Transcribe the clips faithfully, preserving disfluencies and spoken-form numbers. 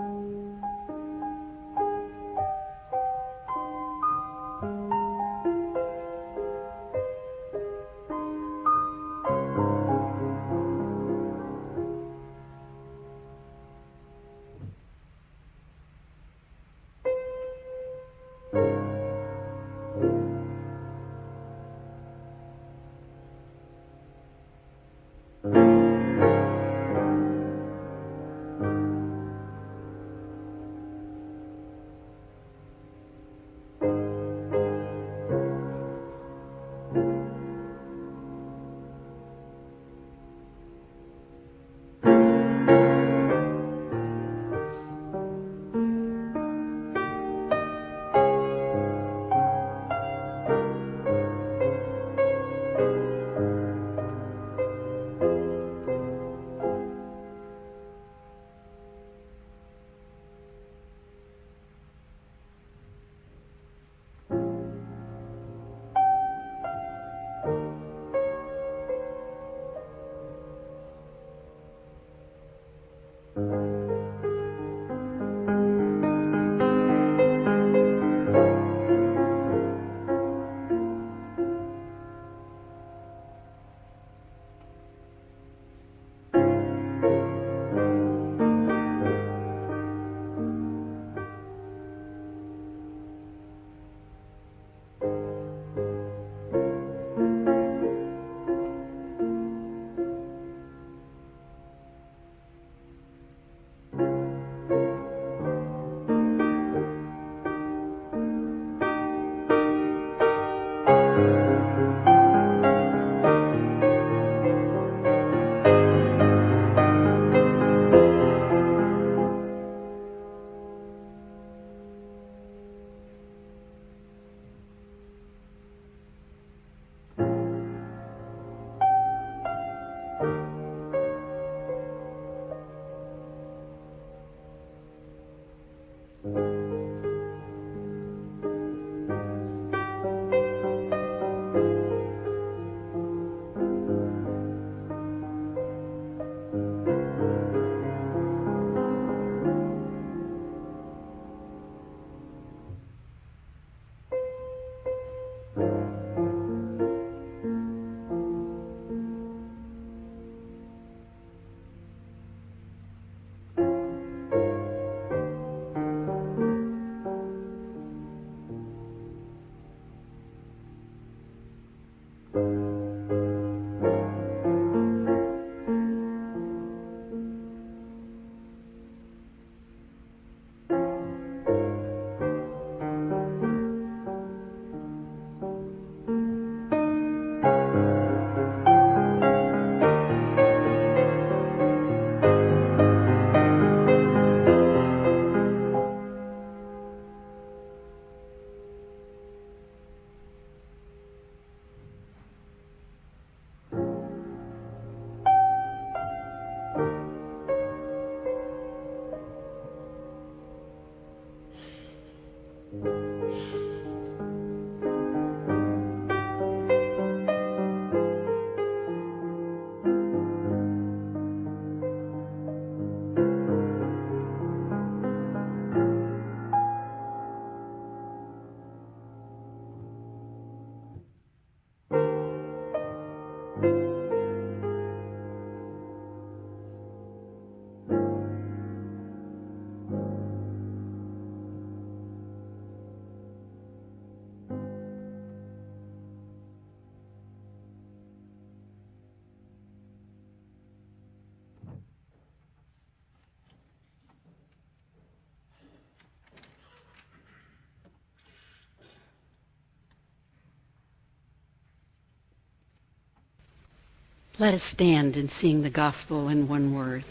Let us stand and sing the gospel in one word.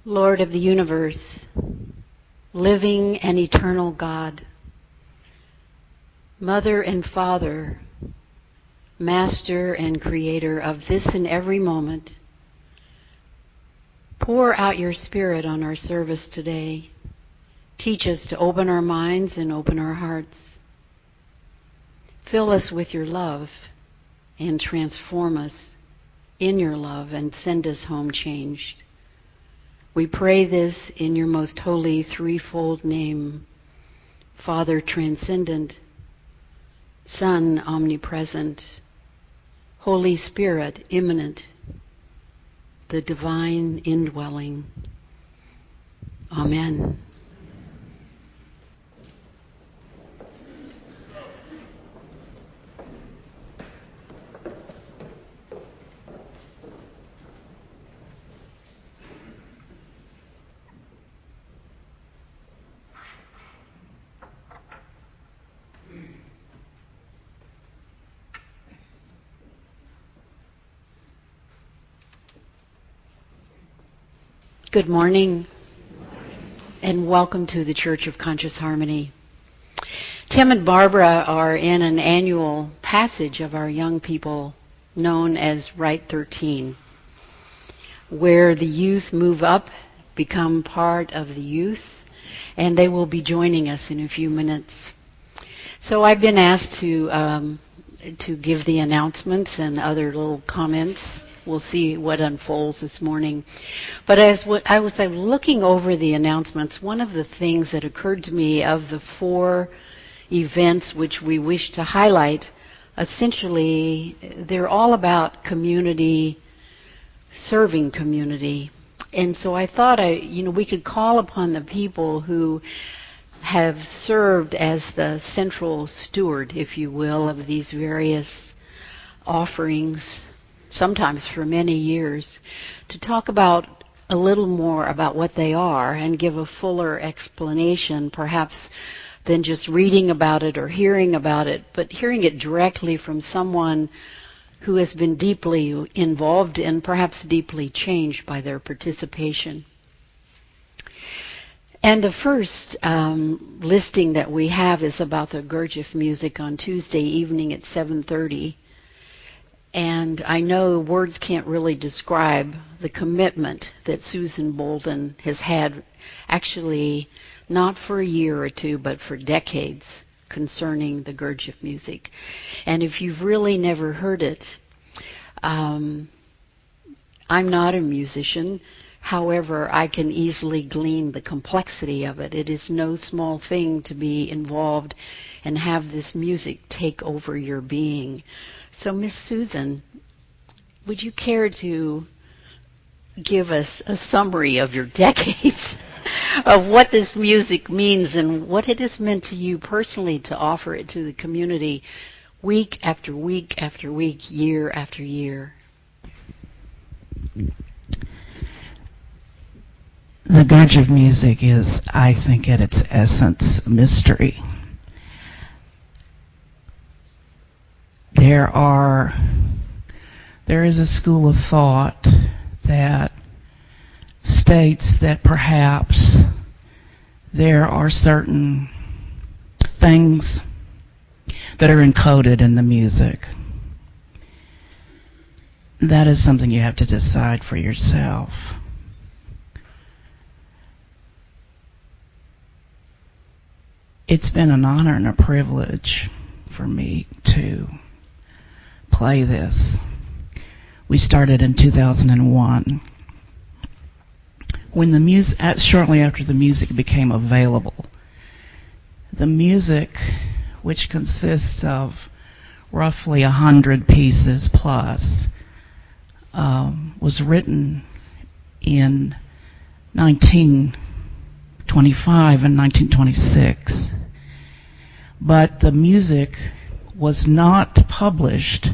Lord of the universe, living and eternal God, Mother and Father, Master and Creator of this and every moment, pour out your Spirit on our service today. Teach us to open our minds and open our hearts. Fill us with your love and transform us in your love and send us home changed. We pray this in your most holy threefold name, Father transcendent, Son omnipresent, Holy Spirit immanent, the divine indwelling. Amen. Good morning, and welcome to the Church of Conscious Harmony. Tim and Barbara are in an annual passage of our young people known as Rite thirteen, where the youth move up, become part of the youth, and they will be joining us in a few minutes. So I've been asked to um, to give the announcements and other little comments. We'll see what unfolds this morning. But as I was looking over the announcements, one of the things that occurred to me of the four events which we wish to highlight, essentially, they're all about community, serving community. And so I thought, I, you know, we could call upon the people who have served as the central steward, if you will, of these various offerings, sometimes for many years, to talk about a little more about what they are and give a fuller explanation, perhaps than just reading about it or hearing about it, but hearing it directly from someone who has been deeply involved and perhaps deeply changed by their participation. And the first um, listing that we have is about the Gurdjieff music on Tuesday evening at seven thirty. And I know words can't really describe the commitment that Susan Bolden has had, actually not for a year or two, but for decades, concerning the Gurdjieff music. And if you've really never heard it, um, I'm not a musician. However, I can easily glean the complexity of it. It is no small thing to be involved and have this music take over your being. So, Miss Susan, would you care to give us a summary of your decades of what this music means and what it has meant to you personally to offer it to the community week after week after week, year after year? The Gurdjieff music is, I think, at its essence, mystery. There are, there is a school of thought that states that perhaps there are certain things that are encoded in the music. That is something you have to decide for yourself. It's been an honor and a privilege for me to play this. We started in two thousand one. When the music, shortly after the music became available, the music, which consists of roughly a hundred pieces plus, um, was written in nineteen twenty-five and nineteen twenty-six. But the music was not published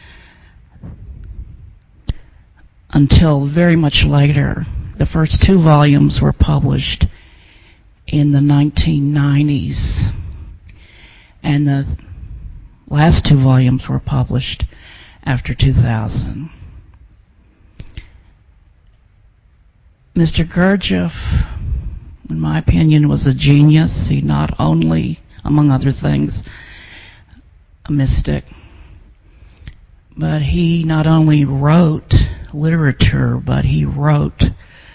until very much later. The first two volumes were published in the nineteen nineties, and the last two volumes were published after two thousand. Mister Gurdjieff, in my opinion, was a genius. He not only, among other things, a mystic, but he not only wrote literature, but he wrote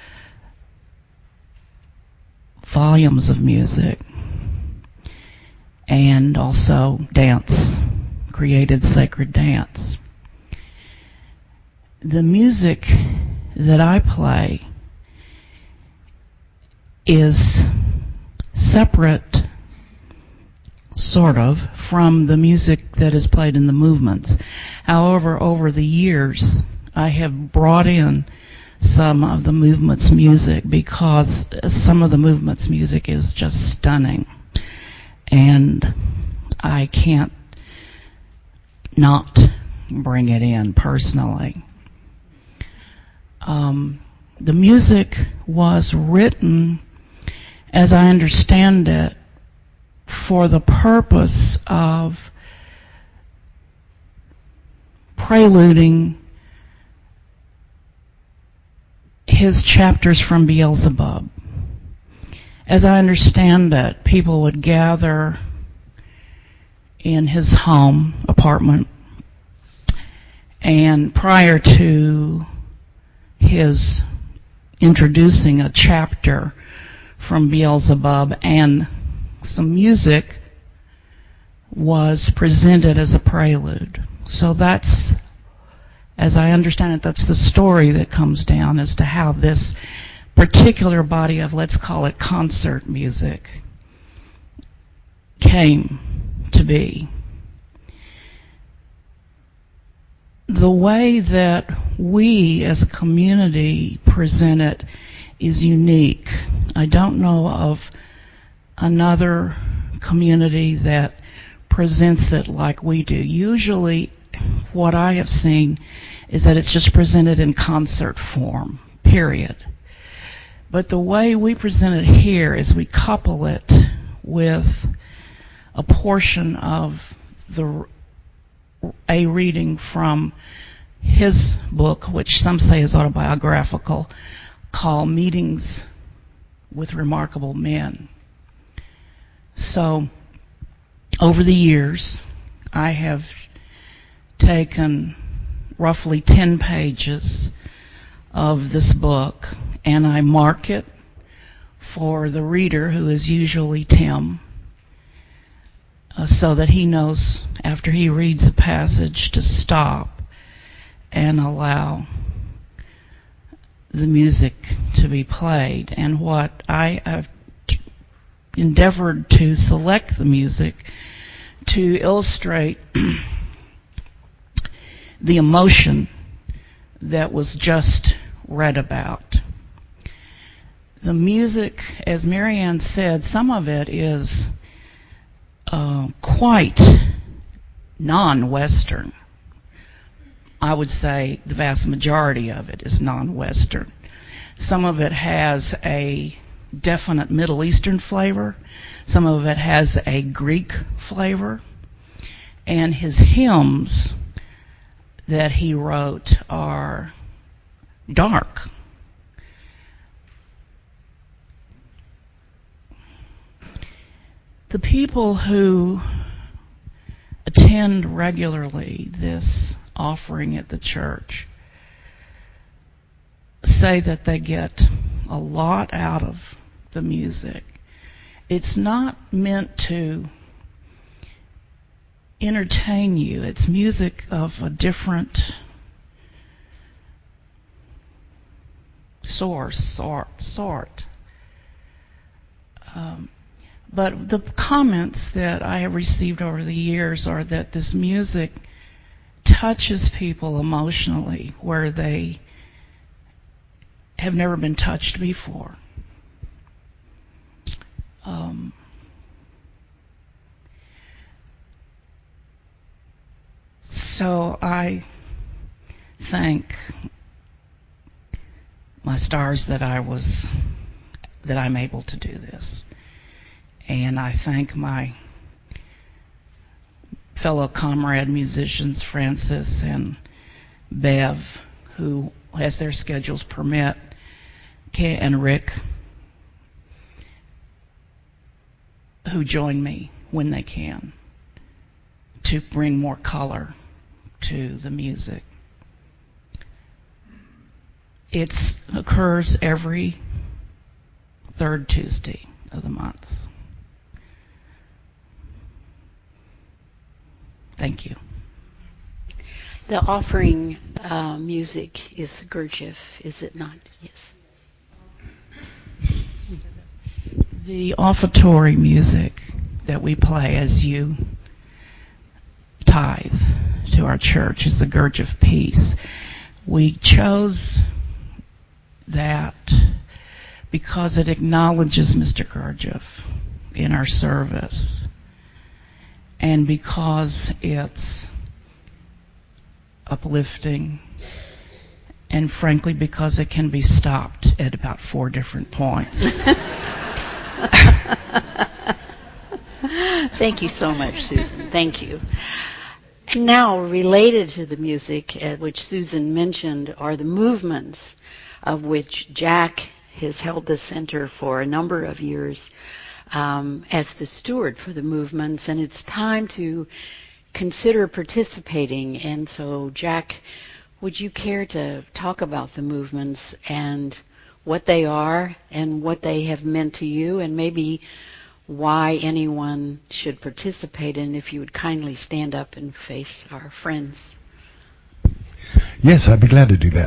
volumes of music and also dance, created sacred dance. The music that I play is separate, sort of, from the music that is played in the movements. However, over the years, I have brought in some of the movement's music because some of the movement's music is just stunning. And I can't not bring it in personally. Um, the music was written, as I understand it, for the purpose of preluding his chapters from Beelzebub. As I understand it, people would gather in his home apartment, and prior to his introducing a chapter from Beelzebub, and some music was presented as a prelude. So that's, as I understand it, that's the story that comes down as to how this particular body of, let's call it concert music, came to be. The way that we as a community present it is unique. I don't know of another community that presents it like we do. Usually what I have seen is that it's just presented in concert form, period. But the way we present it here is we couple it with a portion of the a reading from his book, which some say is autobiographical, called Meetings with Remarkable Men. So, over the years, I have taken roughly ten pages of this book, and I mark it for the reader, who is usually Tim, uh, so that he knows after he reads a passage to stop and allow the music to be played. And what I have endeavored to select the music to illustrate the emotion that was just read about. The music, as Marianne said, some of it is uh, quite non-Western. I would say the vast majority of it is non-Western. Some of it has a definite Middle Eastern flavor. Some of it has a Greek flavor. And his hymns that he wrote are dark. The people who attend regularly this offering at the church say that they get a lot out of the music. It's not meant to entertain you. It's music of a different source, sort, sort. Um, but the comments that I have received over the years are that this music touches people emotionally where they have never been touched before. Um, so I thank my stars that I was, that I'm able to do this. And I thank my fellow comrade musicians, Francis and Bev, who, as their schedules permit, Kay and Rick, who join me when they can to bring more color to the music. It occurs every third Tuesday of the month. Thank you. The offering uh, music is Gurdjieff, is it not? Yes. The offertory music that we play as you tithe to our church is the Gurdjieff piece. We chose that because it acknowledges Mister Gurdjieff in our service, and because it's uplifting, and frankly because it can be stopped at about four different points. Thank you so much, Susan. Thank you. And now, related to the music, uh, which Susan mentioned, are the movements of which Jack has held the center for a number of years um, as the steward for the movements, and it's time to consider participating. And so, Jack, would you care to talk about the movements and what they are and what they have meant to you, and maybe why anyone should participate, and if you would kindly stand up and face our friends. Yes, I'd be glad to do that.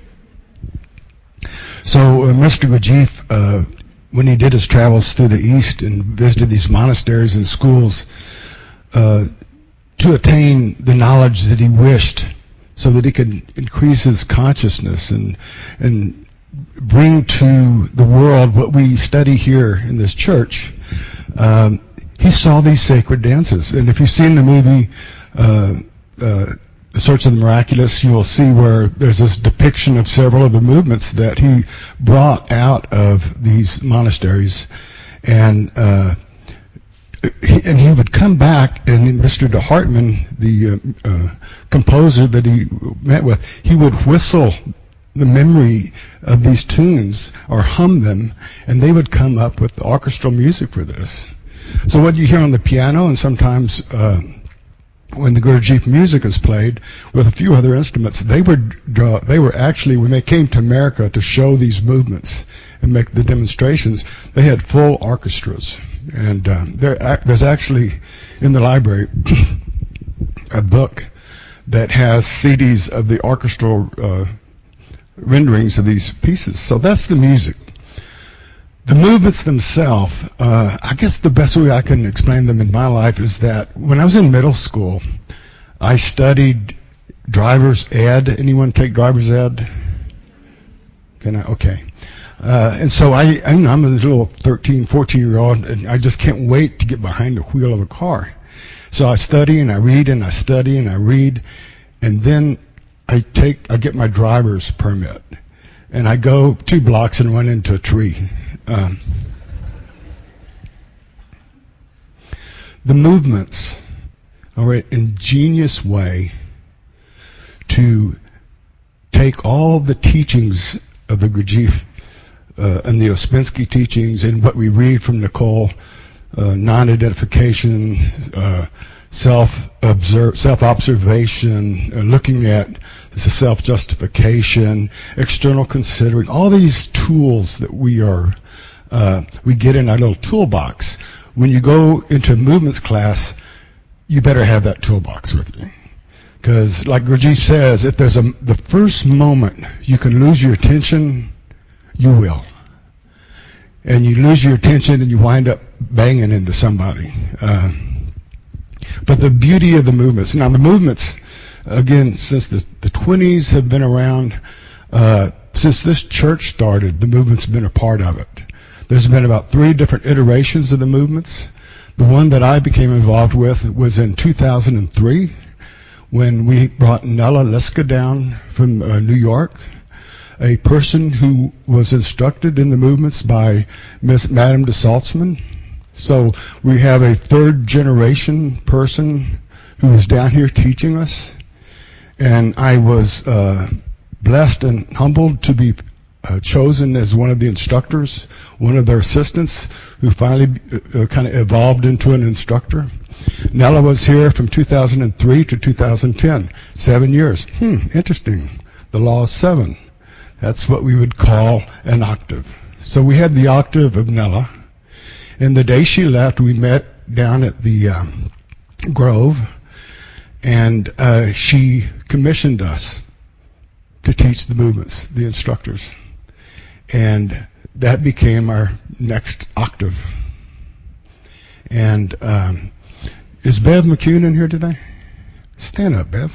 So uh, Mister Gurdjieff, uh, when he did his travels through the East and visited these monasteries and schools, uh, to attain the knowledge that he wished so that he could increase his consciousness and and bring to the world what we study here in this church, um, he saw these sacred dances. And if you've seen the movie uh, uh, The Search of the Miraculous, you will see where there's this depiction of several of the movements that he brought out of these monasteries. And uh, he, and he would come back, and Mister de Hartmann, the uh, uh, composer that he met with, he would whistle the memory of these tunes or hum them, and they would come up with the orchestral music for this. So what you hear on the piano, and sometimes uh, when the Gurdjieff music is played with a few other instruments, they were draw, they were actually, when they came to America to show these movements and make the demonstrations, they had full orchestras. And um, there, there's actually in the library a book that has C Ds of the orchestral uh, renderings of these pieces. So that's the music. The movements themselves, uh, I guess the best way I can explain them in my life is that when I was in middle school, I studied driver's ed. Anyone take driver's ed? Can I? Okay. Uh, and so I, I'm a little thirteen, fourteen year old, and I just can't wait to get behind the wheel of a car. So I study and I read and I study and I read, and then I take, I get my driver's permit, and I go two blocks and run into a tree. Um, the movements are an ingenious way to take all the teachings of the Gurdjieff uh, and the Ouspensky teachings and what we read from Nicole, uh, non-identification, uh, self-observe, self-observation, uh, looking at self-justification, external considering, all these tools that we are uh, we get in our little toolbox. When you go into movements class, you better have that toolbox with you, because, like Gurdjieff says, if there's a the first moment you can lose your attention, you will, and you lose your attention and you wind up banging into somebody. Uh, but the beauty of the movements. Now, the movements, again, since the, the twenties have been around, uh, since this church started, the movement's been a part of it. There's been about three different iterations of the movements. The one that I became involved with was in two thousand three, when we brought Nella Liska down from uh, New York, a person who was instructed in the movements by Miss Madame de Saltzman. So we have a third generation person who is down here teaching us. And I was uh, blessed and humbled to be uh, chosen as one of the instructors, one of their assistants, who finally uh, kind of evolved into an instructor. Nella was here from two thousand three to two thousand ten, seven years. Hmm, interesting. The law of seven. That's what we would call an octave. So we had the octave of Nella, and the day she left, we met down at the um, Grove, and uh, she commissioned us to teach the movements, the instructors. And that became our next octave. And um, is Bev McCune in here today? Stand up, Bev.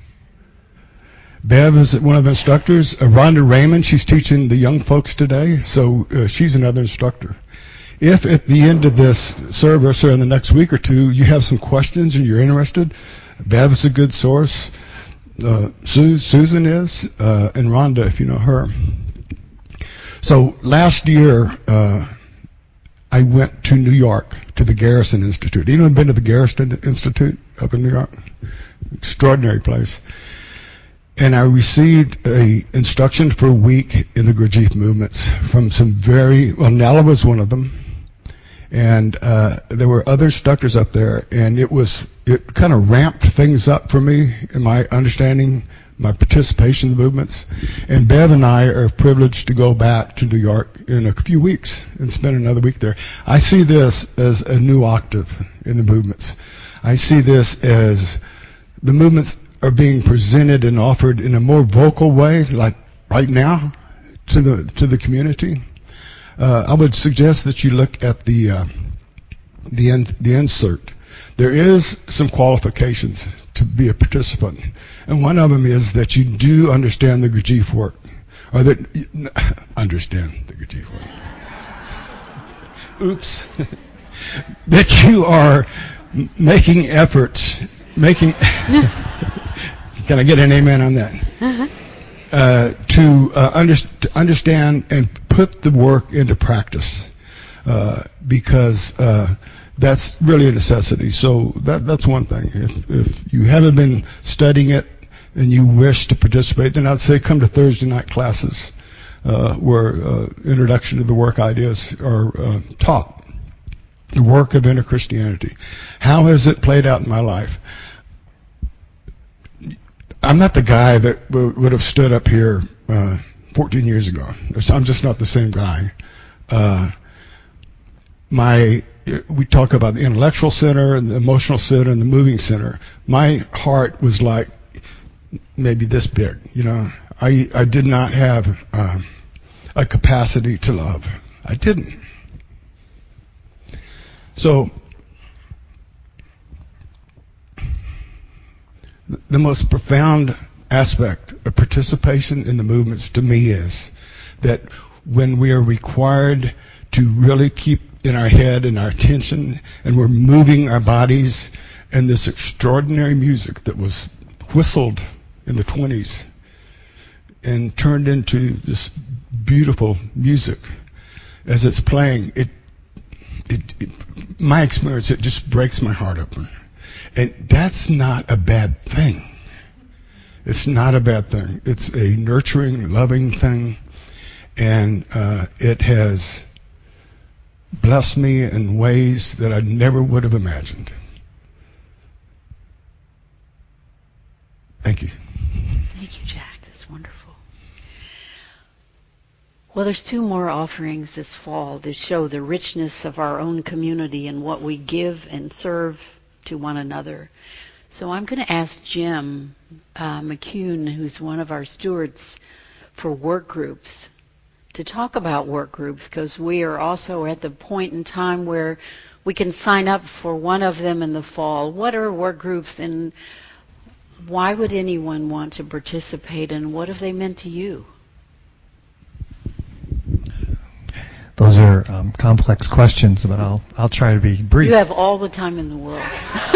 Bev is one of the instructors. Uh, Rhonda Raymond, she's teaching the young folks today, so uh, she's another instructor. If at the end of this service or in the next week or two you have some questions and you're interested, Bev is a good source. Uh, Su- Susan is, uh, and Rhonda, if you know her. So last year, uh, I went to New York to the Garrison Institute. Anyone been to the Garrison Institute up in New York? Extraordinary place. And I received a instruction for a week in the Gurdjieff movements from some very, well, Nella was one of them. And uh, there were other instructors up there, and it was, it kind of ramped things up for me in my understanding, my participation in the movements. And Bev and I are privileged to go back to New York in a few weeks and spend another week there. I see this as a new octave in the movements. I see this as the movements are being presented and offered in a more vocal way, like right now, to the to the community. Uh, I would suggest that you look at the uh, the in, the insert. There is some qualifications to be a participant, and one of them is that you do understand the Gurdjieff work, or that you, understand the Gurdjieff work. Oops, that you are making efforts, making. Can I get an amen on that? Uh-huh. Uh, to, uh, under, to understand and put the work into practice, uh, because uh, that's really a necessity. So that that's one thing. If, if you haven't been studying it and you wish to participate, then I'd say come to Thursday night classes uh, where uh, introduction to the work ideas are uh, taught. The work of inner Christianity. How has it played out in my life? I'm not the guy that w- would have stood up here uh, fourteen years ago. I'm just not the same guy. Uh, my, we talk about the intellectual center and the emotional center and the moving center. My heart was like maybe this big. You know, I I did not have uh, a capacity to love. I didn't. So. The most profound aspect of participation in the movements to me is that when we are required to really keep in our head and our attention, and we're moving our bodies, and this extraordinary music that was whistled in the twenties and turned into this beautiful music as it's playing, it, it, it my experience, it just breaks my heart open. And that's not a bad thing. It's not a bad thing. It's a nurturing, loving thing. And uh, it has blessed me in ways that I never would have imagined. Thank you. Thank you, Jack. That's wonderful. Well, there's two more offerings this fall to show the richness of our own community and what we give and serve to one another. So I'm going to ask Jim uh, McCune, who's one of our stewards for work groups, to talk about work groups, because we are also at the point in time where we can sign up for one of them in the fall. What are work groups, and why would anyone want to participate, and what have they meant to you? Those are um, complex questions, but I'll I'll try to be brief. You have all the time in the world.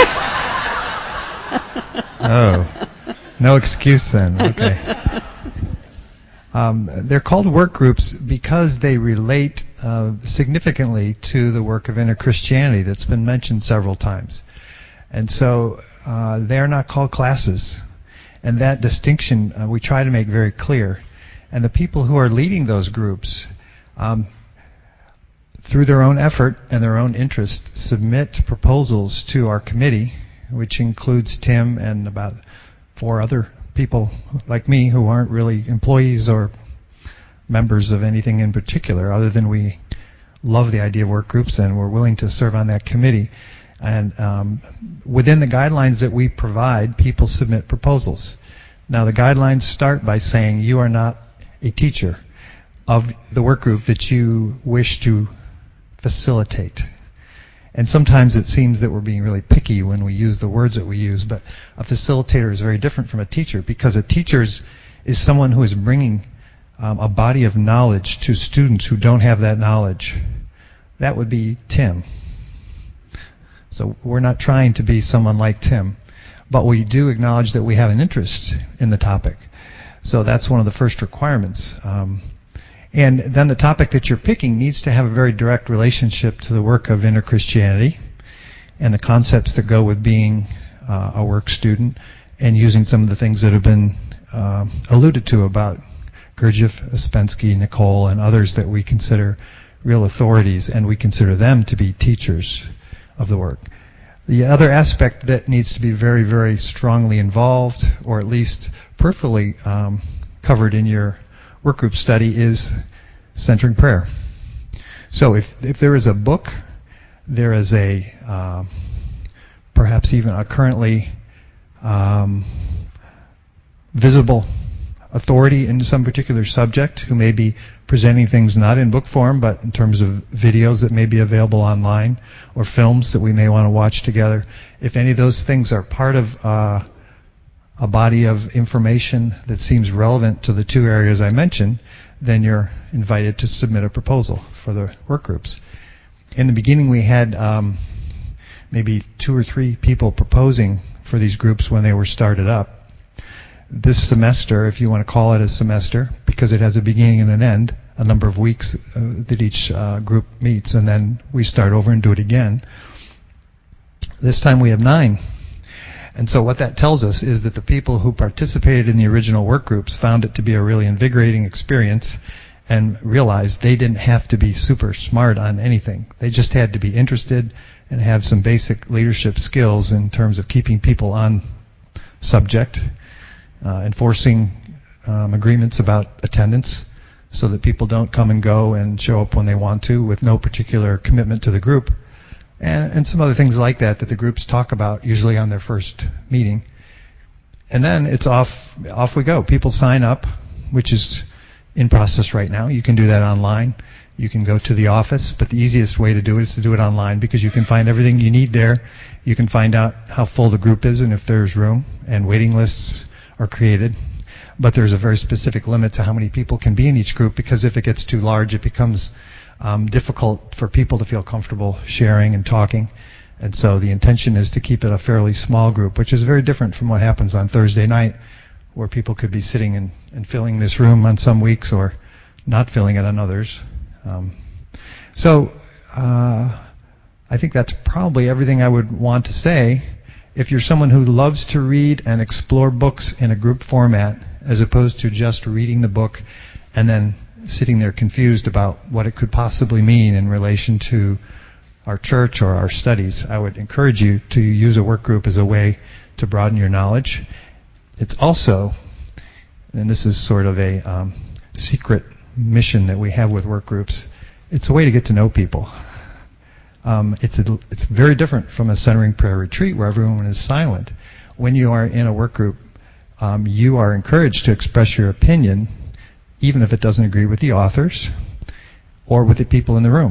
Oh, no excuse then. Okay. Um, they're called work groups because they relate uh, significantly to the work of inner Christianity that's been mentioned several times. And so uh, they're not called classes. And that distinction uh, we try to make very clear. And the people who are leading those groups, um, through their own effort and their own interest, submit proposals to our committee, which includes Tim and about four other people like me who aren't really employees or members of anything in particular, other than we love the idea of work groups and we're willing to serve on that committee. And um, within the guidelines that we provide, people submit proposals. Now, the guidelines start by saying you are not a teacher of the work group that you wish to facilitate. And sometimes it seems that we're being really picky when we use the words that we use, but a facilitator is very different from a teacher, because a teacher is someone who is bringing um, a body of knowledge to students who don't have that knowledge. That would be Tim. So we're not trying to be someone like Tim, but we do acknowledge that we have an interest in the topic. So that's one of the first requirements. Um, and then the topic that you're picking needs to have a very direct relationship to the work of Inner Christianity and the concepts that go with being uh, a work student, and using some of the things that have been uh, alluded to about Gurdjieff, Ouspensky, Nicole, and others that we consider real authorities, and we consider them to be teachers of the work. The other aspect that needs to be very, very strongly involved, or at least peripherally um, covered in your workgroup study, is centering prayer. So if if there is a book, there is a uh, perhaps even a currently um, visible authority in some particular subject who may be presenting things not in book form, but in terms of videos that may be available online, or films that we may want to watch together. If any of those things are part of uh, a body of information that seems relevant to the two areas I mentioned, then you're invited to submit a proposal for the work groups. In the beginning, we had um, maybe two or three people proposing for these groups when they were started up. This semester, if you want to call it a semester, because it has a beginning and an end, a number of weeks uh, that each uh, group meets, and then we start over and do it again. This time we have nine. And so what that tells us is that the people who participated in the original work groups found it to be a really invigorating experience, and realized they didn't have to be super smart on anything. They just had to be interested and have some basic leadership skills in terms of keeping people on subject, Uh, enforcing um, agreements about attendance so that people don't come and go and show up when they want to with no particular commitment to the group, and, and some other things like that that the groups talk about usually on their first meeting. And then it's off, off we go. People sign up, which is in process right now. You can do that online. You can go to the office, but the easiest way to do it is to do it online, because you can find everything you need there. You can find out how full the group is and if there's room, and waiting lists are created, but there's a very specific limit to how many people can be in each group, because if it gets too large, it becomes um, difficult for people to feel comfortable sharing and talking. And so the intention is to keep it a fairly small group, which is very different from what happens on Thursday night, where people could be sitting and, and filling this room on some weeks or not filling it on others. Um, so uh, I think that's probably everything I would want to say. If you're someone who loves to read and explore books in a group format, as opposed to just reading the book and then sitting there confused about what it could possibly mean in relation to our church or our studies, I would encourage you to use a work group as a way to broaden your knowledge. It's also, and this is sort of a um, secret mission that we have with work groups, it's a way to get to know people. Um, it's a, it's very different from a centering prayer retreat where everyone is silent. When you are in a work group, um, you are encouraged to express your opinion, even if it doesn't agree with the authors or with the people in the room.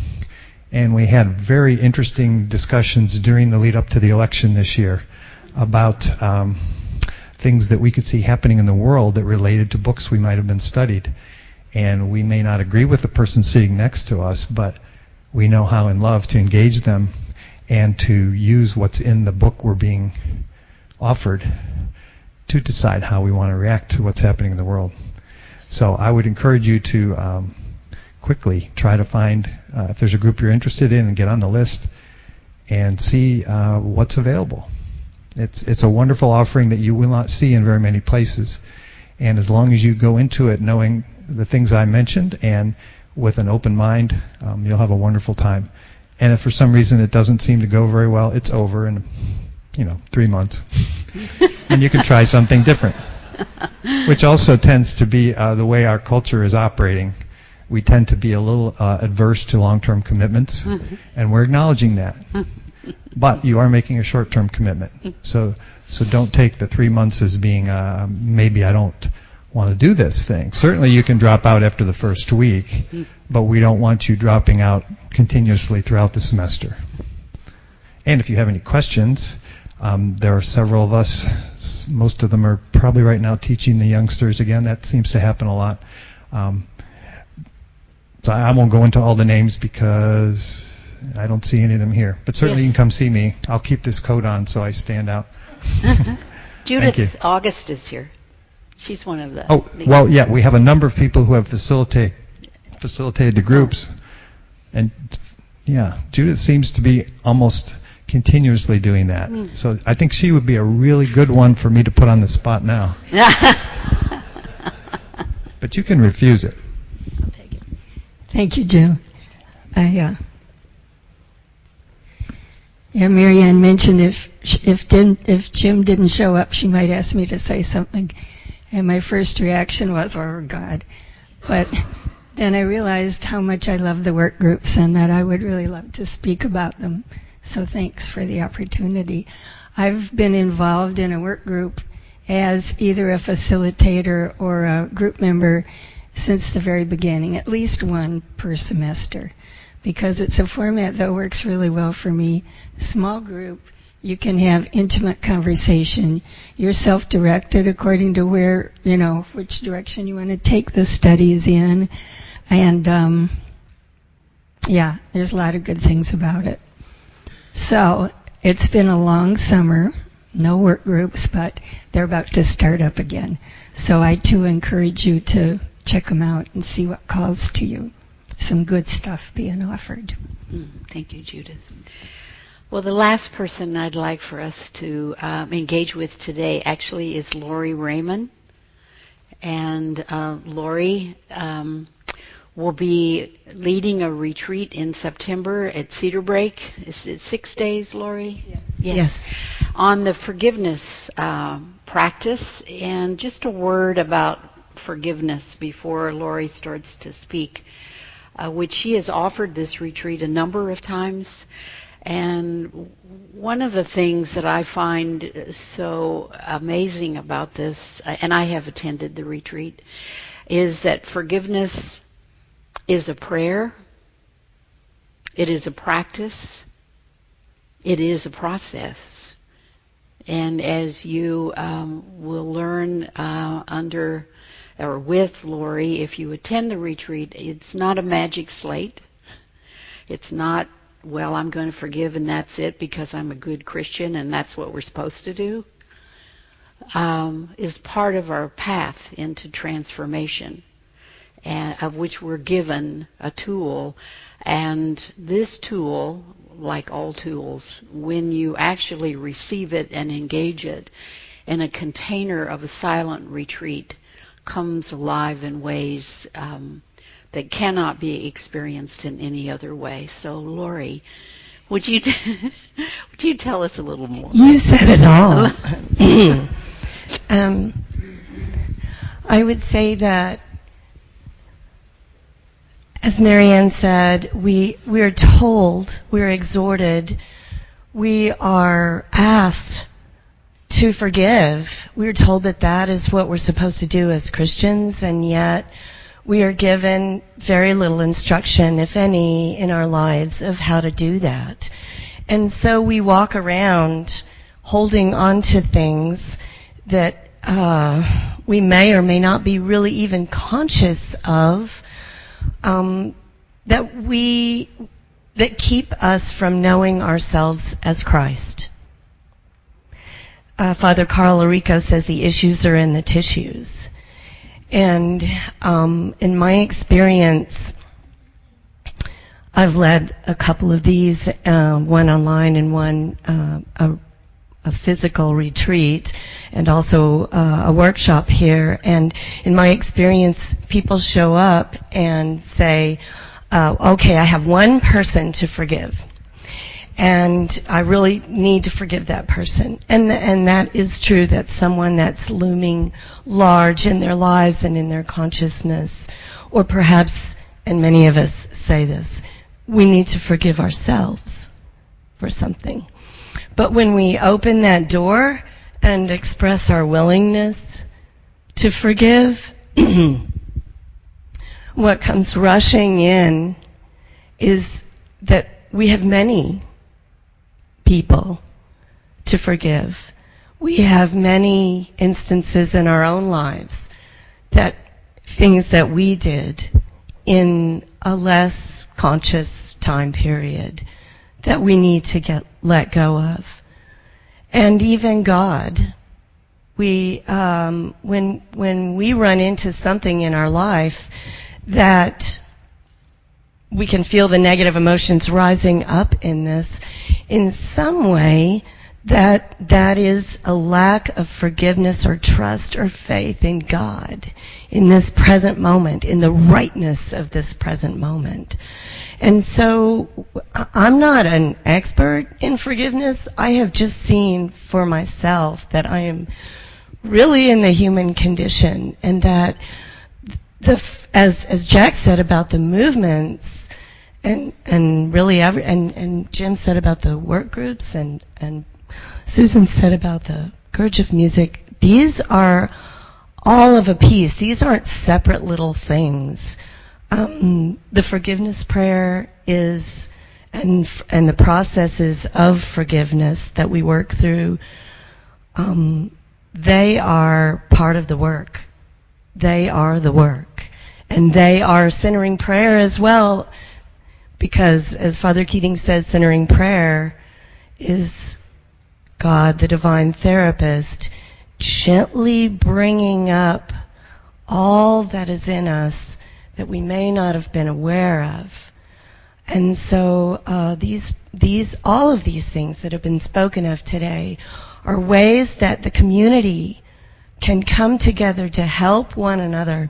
And we had very interesting discussions during the lead up to the election this year about um, things that we could see happening in the world that related to books we might have been studied. And we may not agree with the person sitting next to us, but we know how in love to engage them and to use what's in the book we're being offered to decide how we want to react to what's happening in the world. So I would encourage you to um, quickly try to find, uh, if there's a group you're interested in, and get on the list and see uh, what's available. It's, it's a wonderful offering that you will not see in very many places. And as long as you go into it knowing the things I mentioned and with an open mind, um, you'll have a wonderful time. And if for some reason it doesn't seem to go very well, it's over in, you know, three months. And you can try something different, which also tends to be uh, the way our culture is operating. We tend to be a little uh, adverse to long-term commitments, mm-hmm. and we're acknowledging that. But you are making a short-term commitment. So so don't take the three months as being uh, maybe I don't want to do this thing. Certainly you can drop out after the first week, but we don't want you dropping out continuously throughout the semester. And if you have any questions, um, there are several of us. Most of them are probably right now teaching the youngsters again. That seems to happen a lot. Um, so I won't go into all the names because I don't see any of them here. But certainly yes. You can come see me. I'll keep this coat on so I stand out. Judith August is here. She's one of the... Oh, well, yeah, we have a number of people who have facilitate, facilitated the groups. And, yeah, Judith seems to be almost continuously doing that. Mm. So I think she would be a really good one for me to put on the spot now. But you can refuse it. I'll take it. Thank you, Jim. I, uh, yeah, Marianne mentioned if if didn't, if Jim didn't show up, she might ask me to say something. And my first reaction was, oh, God. But then I realized how much I love the work groups and that I would really love to speak about them. So thanks for the opportunity. I've been involved in a work group as either a facilitator or a group member since the very beginning, at least one per semester, because it's a format that works really well for me. Small group. You can have intimate conversation. You're self-directed according to where, you know, which direction you want to take the studies in. And, um, yeah, there's a lot of good things about it. So it's been a long summer, no work groups, but they're about to start up again. So I, too, encourage you to check them out and see what calls to you. Some good stuff being offered. Mm, thank you, Judith. Well, the last person I'd like for us to um, engage with today actually is Lori Raymond. And uh, Lori um, will be leading a retreat in September at Cedar Break. Is it six days, Lori? Yes. Yes. yes. On the forgiveness uh, practice. And just a word about forgiveness before Lori starts to speak, uh, which she has offered this retreat a number of times. And one of the things that I find so amazing about this, and I have attended the retreat, is that forgiveness is a prayer, it is a practice, it is a process. And as you um, will learn uh, under or with Lori, if you attend the retreat, it's not a magic slate. It's not, well, I'm going to forgive and that's it because I'm a good Christian and that's what we're supposed to do. Um, is part of our path into transformation, and of which we're given a tool. And this tool, like all tools, when you actually receive it and engage it in a container of a silent retreat, comes alive in ways um, that cannot be experienced in any other way. So, Lori, would you t- would you tell us a little more? You said it all. um, I would say that, as Marianne said, we we're told, we're exhorted, we are asked to forgive. We're told that that is what we're supposed to do as Christians, and yet we are given very little instruction, if any, in our lives of how to do that. And so we walk around holding on to things that uh, we may or may not be really even conscious of, um, that we that keep us from knowing ourselves as Christ. Uh, Father Carl Larico says the issues are in the tissues. And um, in my experience, I've led a couple of these, uh, one online and one uh, a, a physical retreat. and also uh, a workshop here. And in my experience, people show up and say, uh, okay, I have one person to forgive, and I really need to forgive that person. And and that is true. That's someone that's looming large in their lives and in their consciousness. Or perhaps, and many of us say this, we need to forgive ourselves for something. But when we open that door and express our willingness to forgive, what comes rushing in is that we have many people to forgive. We have many instances in our own lives that things that we did in a less conscious time period that we need to get let go of. And even God, we um, when when we run into something in our life that we can feel the negative emotions rising up in this, in some way, that that is a lack of forgiveness or trust or faith in God in this present moment, in the rightness of this present moment. And so I'm not an expert in forgiveness. I have just seen for myself that I am really in the human condition, and that the as as Jack said about the movements, and and really every and and Jim said about the work groups, and and Susan said about the Gurdjieff music, these are all of a piece. These aren't separate little things. Um, the forgiveness prayer is, and and the processes of forgiveness that we work through, um, they are part of the work. They are the work. And they are centering prayer as well, because as Father Keating says, centering prayer is God, the divine therapist, gently bringing up all that is in us that we may not have been aware of. And so uh, these, these, all of these things that have been spoken of today are ways that the community can come together to help one another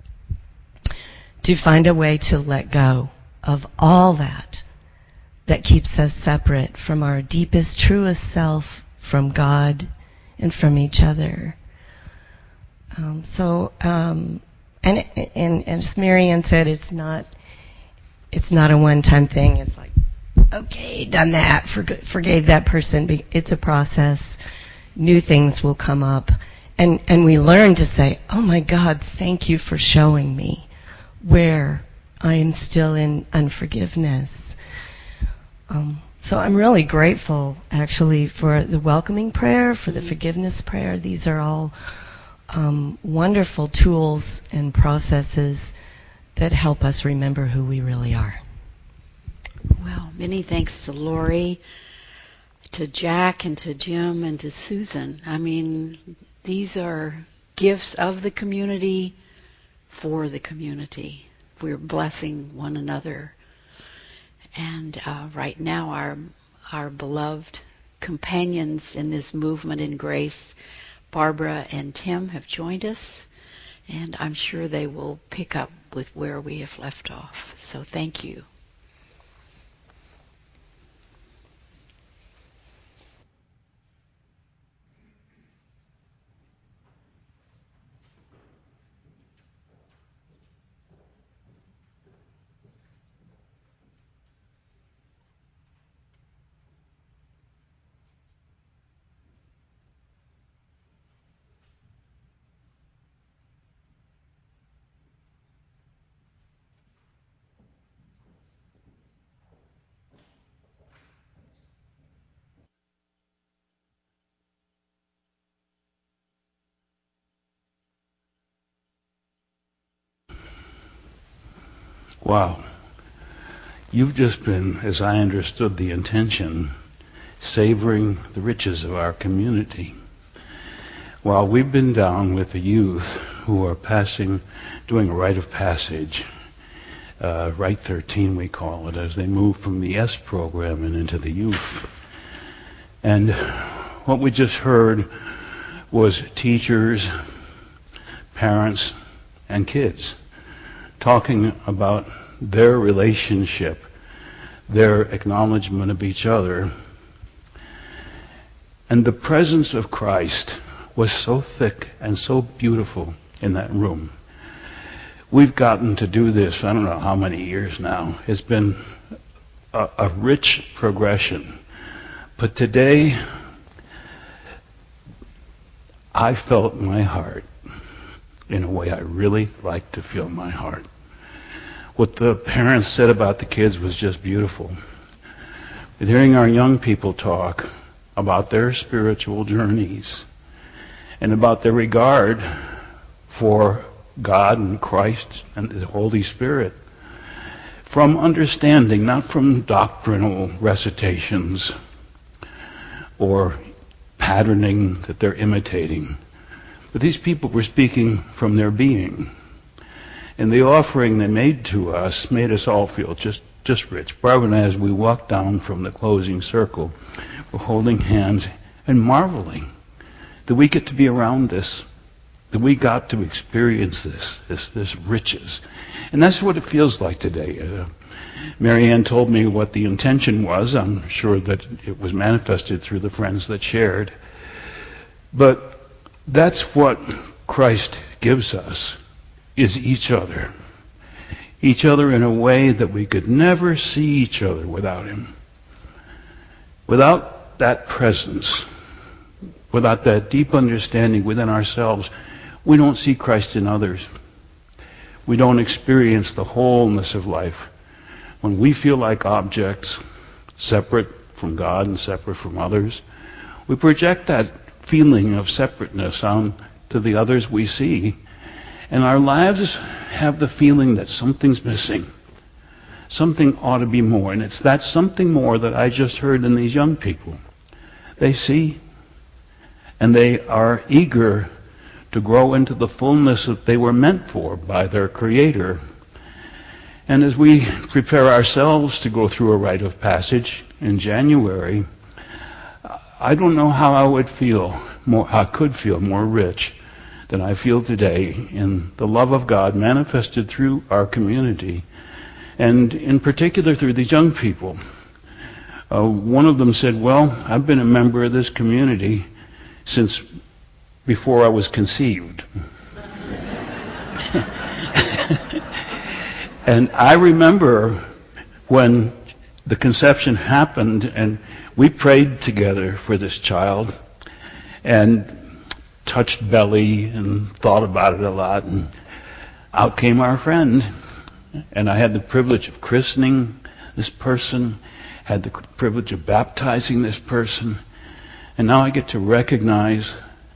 to find a way to let go of all that that keeps us separate from our deepest, truest self, from God, and from each other. Um, so, um, and, and, and as Marianne said, it's not, it's not a one-time thing. It's like, okay, done that, forg- forgave that person. It's a process. New things will come up. And, and we learn to say, oh my God, thank you for showing me where I am still in unforgiveness. Um, so I'm really grateful, actually, for the welcoming prayer, for the forgiveness prayer. These are all um, wonderful tools and processes that help us remember who we really are. Well, many thanks to Lori, to Jack, and to Jim, and to Susan. I mean, these are gifts of the community for the community. We're blessing one another. And uh, right now, our our beloved companions in this movement in grace, Barbara and Tim, have joined us, and I'm sure they will pick up with where we have left off. So thank you. Wow. You've just been, as I understood the intention, savoring the riches of our community. While we've been down with the youth who are passing, doing a rite of passage, uh, Rite thirteen we call it, as they move from the S program and into the youth. And what we just heard was teachers, parents, and kids talking about their relationship, their acknowledgement of each other. And the presence of Christ was so thick and so beautiful in that room. We've gotten to do this, I don't know how many years now. It's been a, a rich progression. But today, I felt my heart in a way I really like to feel my heart. What the parents said about the kids was just beautiful. But hearing our young people talk about their spiritual journeys and about their regard for God and Christ and the Holy Spirit, from understanding, not from doctrinal recitations or patterning that they're imitating, but these people were speaking from their being. And the offering they made to us made us all feel just, just rich. Barbara and I, as we walked down from the closing circle, were holding hands and marveling that we get to be around this, that we got to experience this, this, this riches. And that's what it feels like today. Uh, Marianne told me what the intention was. I'm sure that it was manifested through the friends that shared. But that's what Christ gives us, is each other. Each other in a way that we could never see each other without Him. Without that presence, without that deep understanding within ourselves, we don't see Christ in others. We don't experience the wholeness of life. When we feel like objects, separate from God and separate from others, we project that feeling of separateness on to the others we see. And our lives have the feeling that something's missing. Something ought to be more. And it's that something more that I just heard in these young people. They see, and they are eager to grow into the fullness that they were meant for by their Creator. And as we prepare ourselves to go through a rite of passage in January, I don't know how I would feel more, I could feel more rich than I feel today in the love of God manifested through our community, and in particular through these young people. Uh, one of them said, well, I've been a member of this community since before I was conceived. And I remember when the conception happened and we prayed together for this child and touched belly and thought about it a lot, and out came our friend. And I had the privilege of christening this person, had the privilege of baptizing this person, and now I get to recognize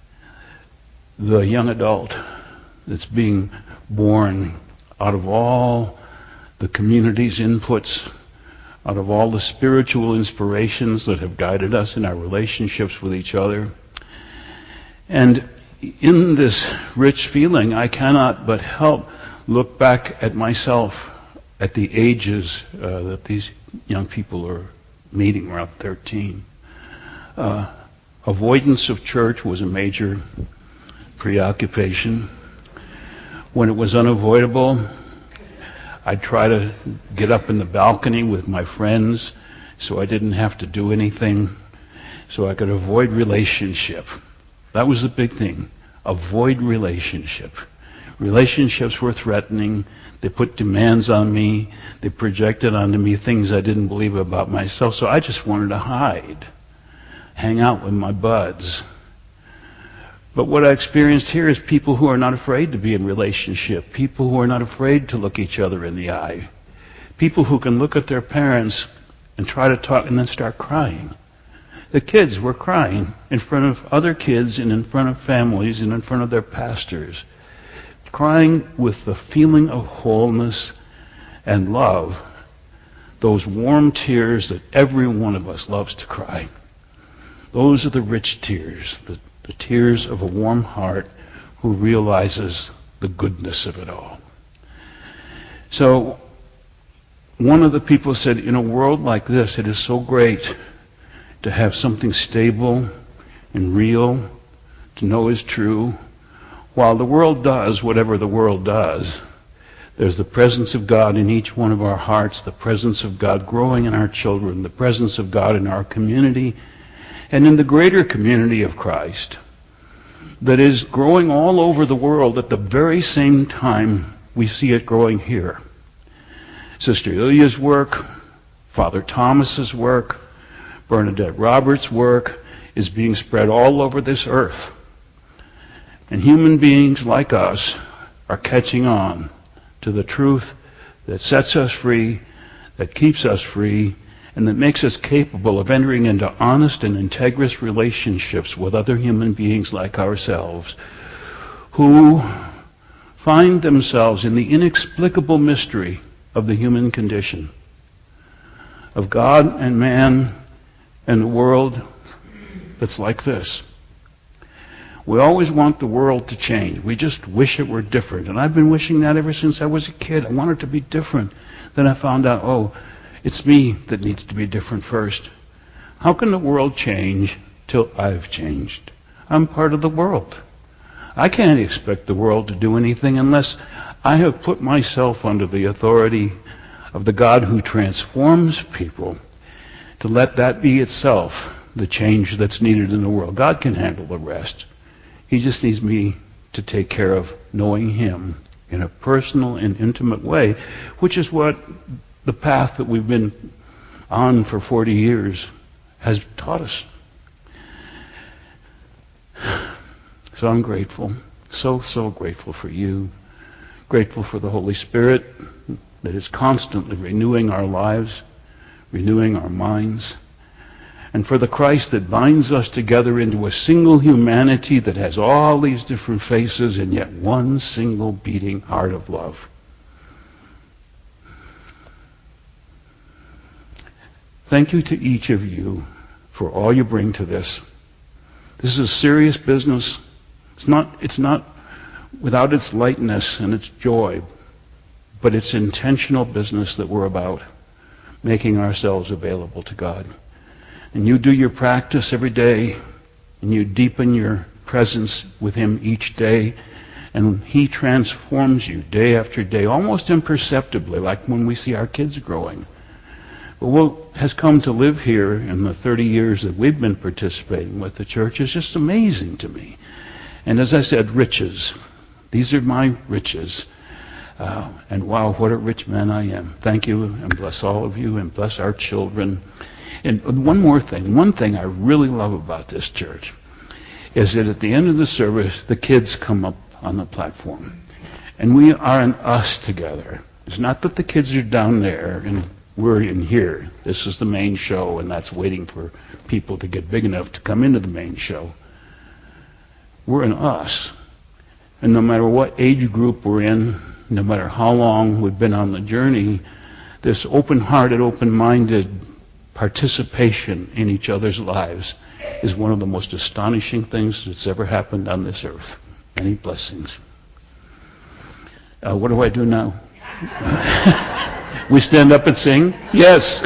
the young adult that's being born out of all the community's inputs, out of all the spiritual inspirations that have guided us in our relationships with each other. And in this rich feeling, I cannot but help look back at myself at the ages uh, that these young people are meeting, around thirteen. Uh, avoidance of church was a major preoccupation. When it was unavoidable, I'd try to get up in the balcony with my friends so I didn't have to do anything, so I could avoid relationship. That was the big thing. Avoid relationship. Relationships were threatening. They put demands on me. They projected onto me things I didn't believe about myself, so I just wanted to hide, hang out with my buds. But what I experienced here is people who are not afraid to be in relationship, people who are not afraid to look each other in the eye, people who can look at their parents and try to talk and then start crying. The kids were crying in front of other kids and in front of families and in front of their pastors, crying with the feeling of wholeness and love, those warm tears that every one of us loves to cry. Those are the rich tears, the The tears of a warm heart who realizes the goodness of it all. So, one of the people said, in a world like this, it is so great to have something stable and real to know is true. While the world does whatever the world does, there's the presence of God in each one of our hearts, the presence of God growing in our children, the presence of God in our community, and in the greater community of Christ that is growing all over the world at the very same time we see it growing here. Sister Ilya's work, Father Thomas's work, Bernadette Roberts' work is being spread all over this earth. And human beings like us are catching on to the truth that sets us free, that keeps us free, and that makes us capable of entering into honest and integrous relationships with other human beings like ourselves, who find themselves in the inexplicable mystery of the human condition, of God and man and a world that's like this. We always want the world to change. We just wish it were different. And I've been wishing that ever since I was a kid. I wanted it to be different. Then I found out, oh, it's me that needs to be different first. How can the world change till I've changed? I'm part of the world. I can't expect the world to do anything unless I have put myself under the authority of the God who transforms people, to let that be itself the change that's needed in the world. God can handle the rest. He just needs me to take care of knowing Him in a personal and intimate way, which is what the path that we've been on for forty years has taught us. So I'm grateful, so, so grateful for you, grateful for the Holy Spirit that is constantly renewing our lives, renewing our minds, and for the Christ that binds us together into a single humanity that has all these different faces and yet one single beating heart of love. Thank you to each of you for all you bring to this. This is a serious business. It's not, it's not without its lightness and its joy, but it's intentional business that we're about, making ourselves available to God. And you do your practice every day, and you deepen your presence with Him each day, and He transforms you day after day, almost imperceptibly, like when we see our kids growing. But what has come to live here in the thirty years that we've been participating with the church is just amazing to me. And as I said, riches. These are my riches. Uh, and wow, what a rich man I am. Thank you, and bless all of you, and bless our children. And one more thing, one thing I really love about this church is that at the end of the service, the kids come up on the platform. And we are an us together. It's not that the kids are down there and we're in here. This is the main show, and that's waiting for people to get big enough to come into the main show. We're an us. And no matter what age group we're in, no matter how long we've been on the journey, this open-hearted, open-minded participation in each other's lives is one of the most astonishing things that's ever happened on this earth. Many blessings. Uh, what do I do now? We stand up and sing? Yes.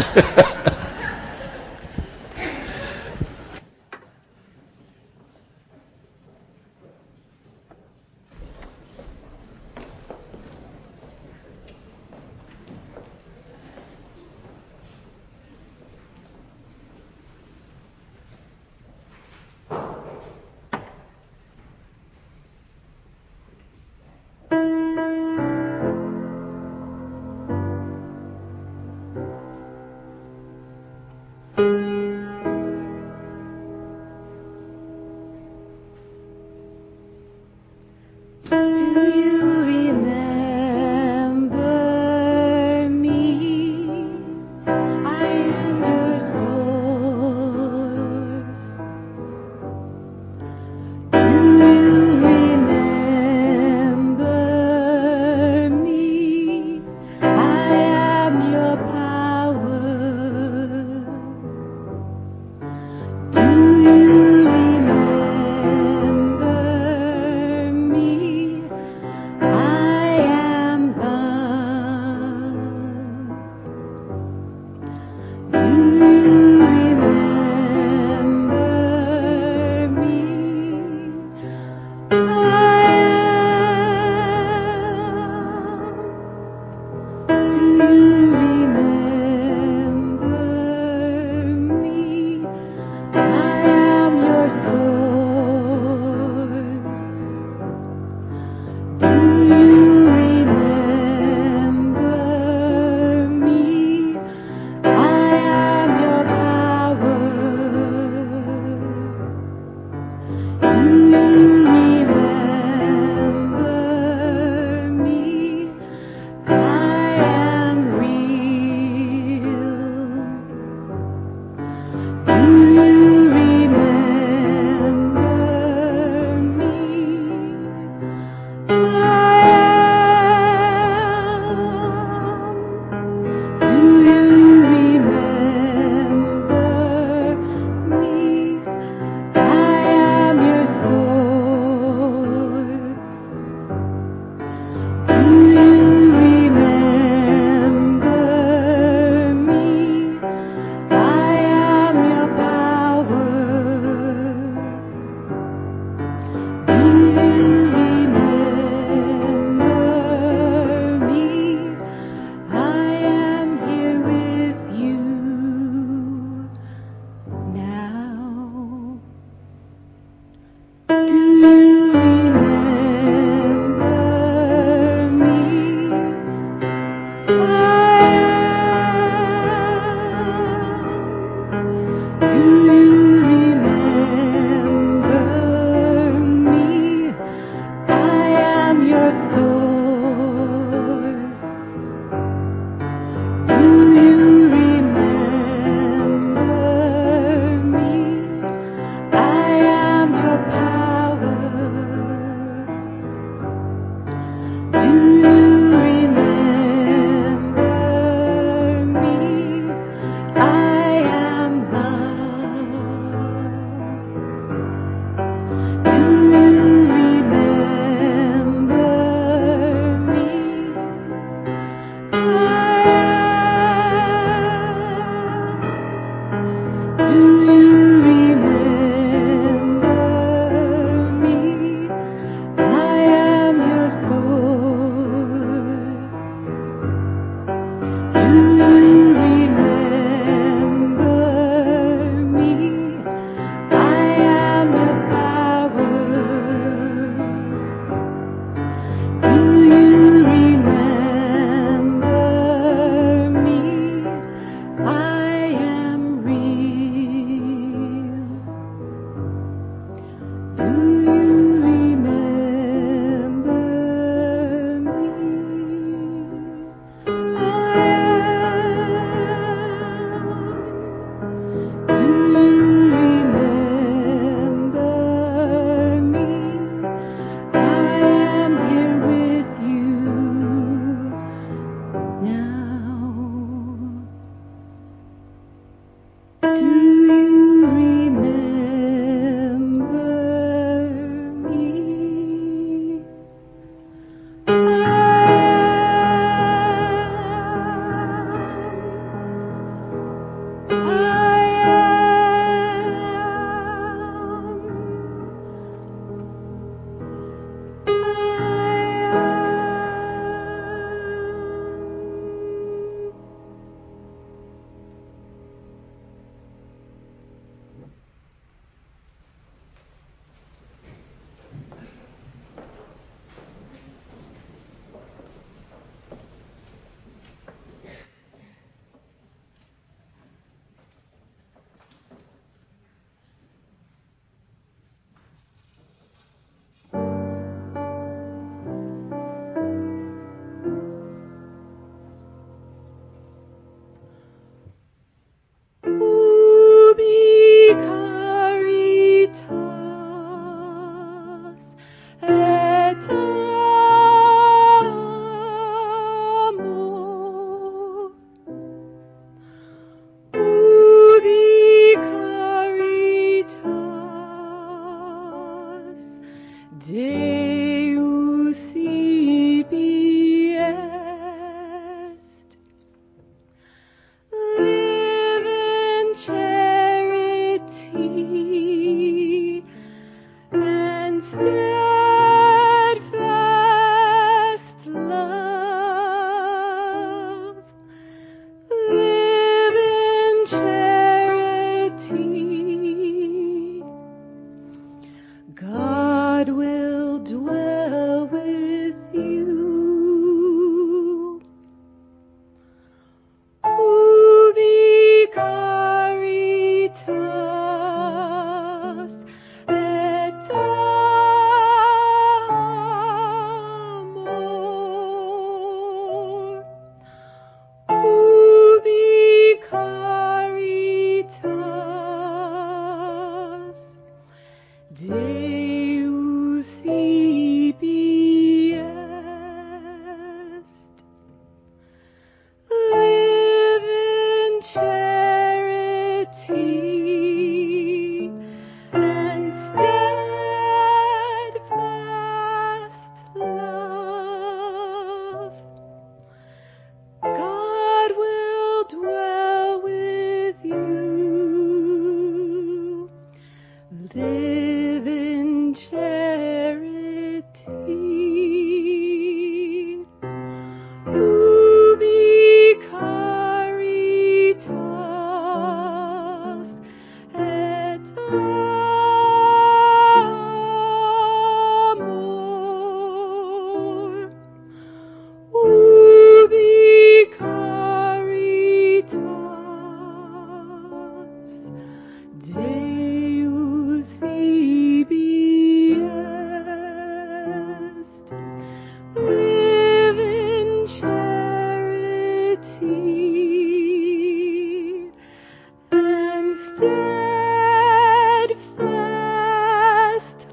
steadfast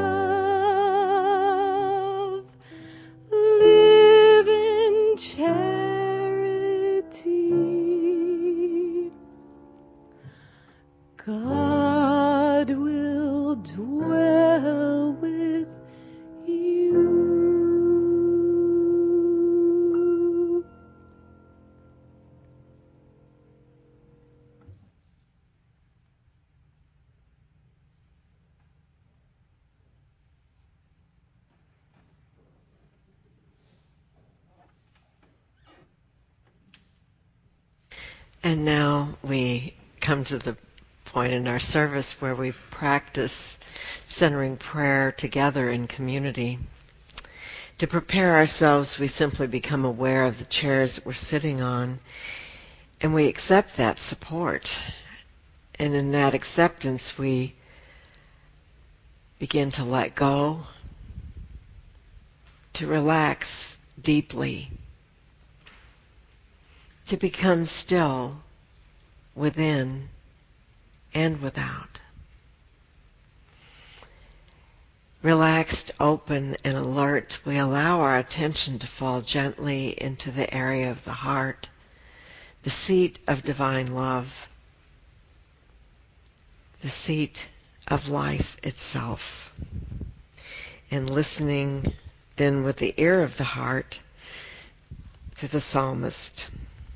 love, live in charity. God will dwell with you. And now we come to the point in our service where we practice centering prayer together in community. To prepare ourselves, we simply become aware of the chairs that we're sitting on, and we accept that support. And in that acceptance, we begin to let go, to relax deeply, to become still within and without. Relaxed, open, and alert, we allow our attention to fall gently into the area of the heart, the seat of divine love, the seat of life itself. And listening then with the ear of the heart to the psalmist.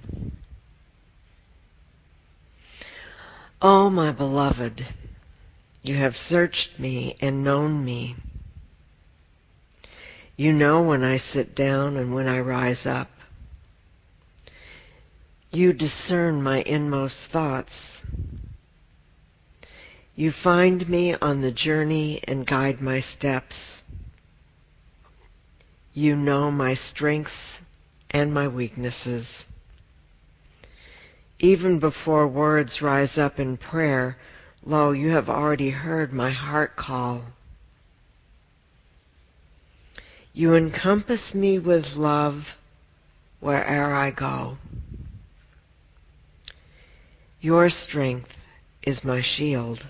O my beloved, you have searched me and known me. You know when I sit down and when I rise up. You discern my inmost thoughts. You find me on the journey and guide my steps. You know my strengths and my weaknesses. Even before words rise up in prayer, lo, you have already heard my heart call. You encompass me with love where'er I go. Your strength is my shield.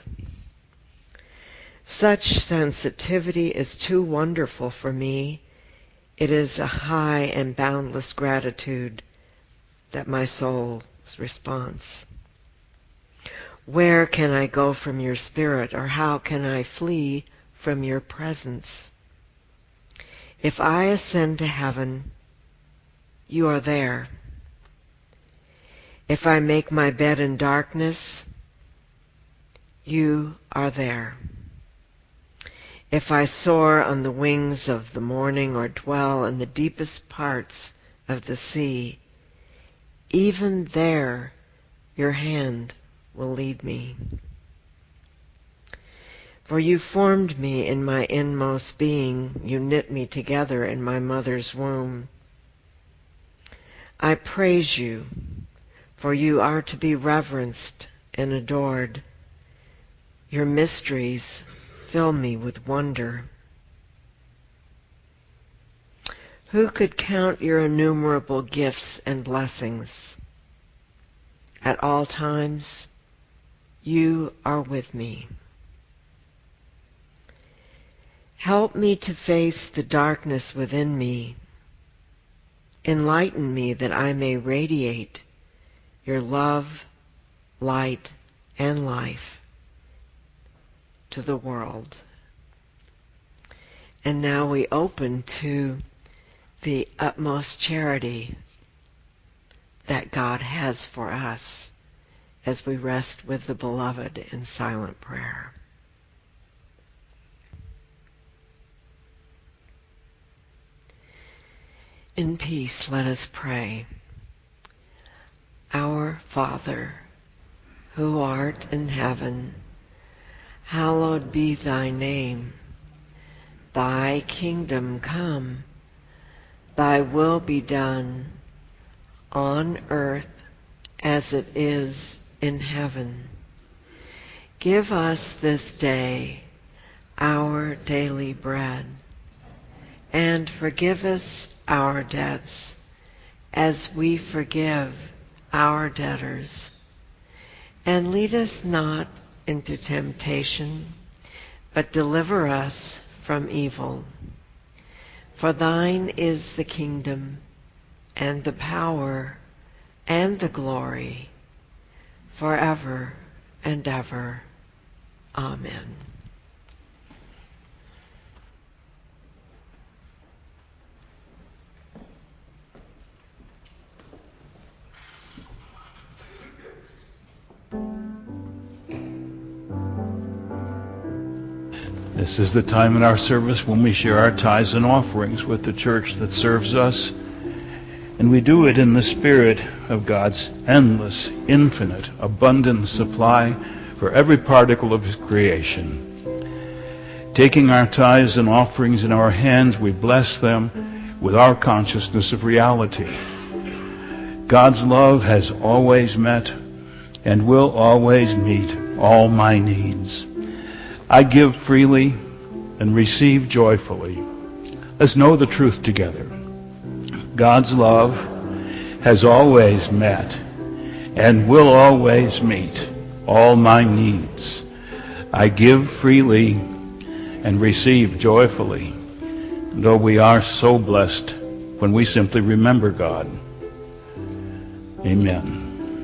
Such sensitivity is too wonderful for me. It is a high and boundless gratitude that my soul's response. Where can I go from your spirit, or how can I flee from your presence? If I ascend to heaven, you are there. If I make my bed in darkness, you are there. If I soar on the wings of the morning or dwell in the deepest parts of the sea, even there your hand will lead me. For you formed me in my inmost being, you knit me together in my mother's womb. I praise you, for you are to be reverenced and adored. Your mysteries fill me with wonder. Who could count your innumerable gifts and blessings? At all times, you are with me. Help me to face the darkness within me. Enlighten me that I may radiate your love, light, and life to the world. And now we open to the utmost charity that God has for us as we rest with the beloved in silent prayer. In peace, let us pray. Our Father, who art in heaven, hallowed be thy name. Thy kingdom come, thy will be done, on earth as it is in heaven. Give us this day our daily bread, and forgive us our debts as we forgive our debtors. And lead us not into temptation, but deliver us from evil. For thine is the kingdom, and the power, and the glory, forever and ever. Amen. This is the time in our service when we share our tithes and offerings with the church that serves us. And we do it in the spirit of God's endless, infinite, abundant supply for every particle of His creation. Taking our tithes and offerings in our hands, we bless them with our consciousness of reality. God's love has always met and will always meet all my needs. I give freely and receive joyfully. Let's know the truth together. God's love has always met and will always meet all my needs. I give freely and receive joyfully. And oh, we are so blessed when we simply remember God. Amen.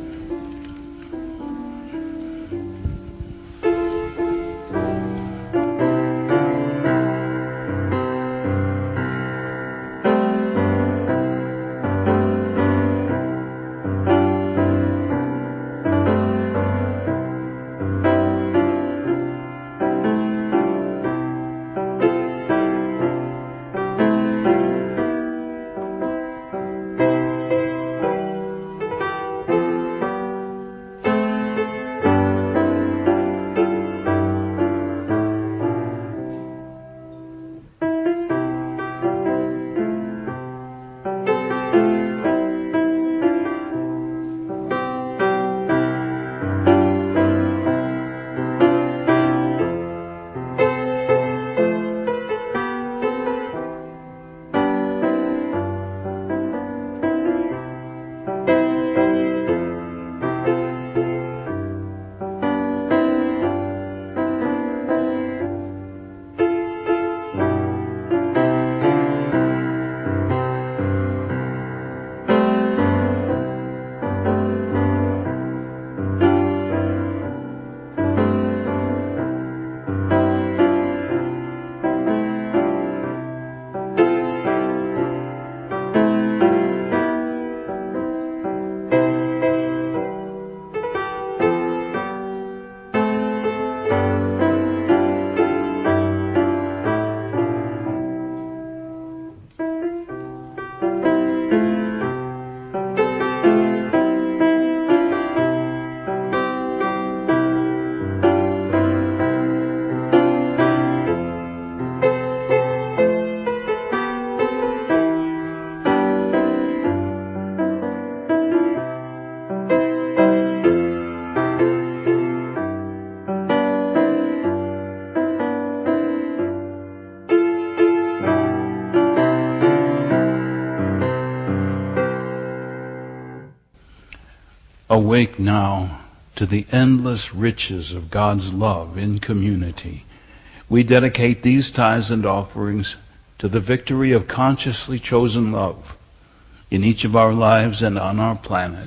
Awake now to the endless riches of God's love in community. We dedicate these tithes and offerings to the victory of consciously chosen love in each of our lives and on our planet,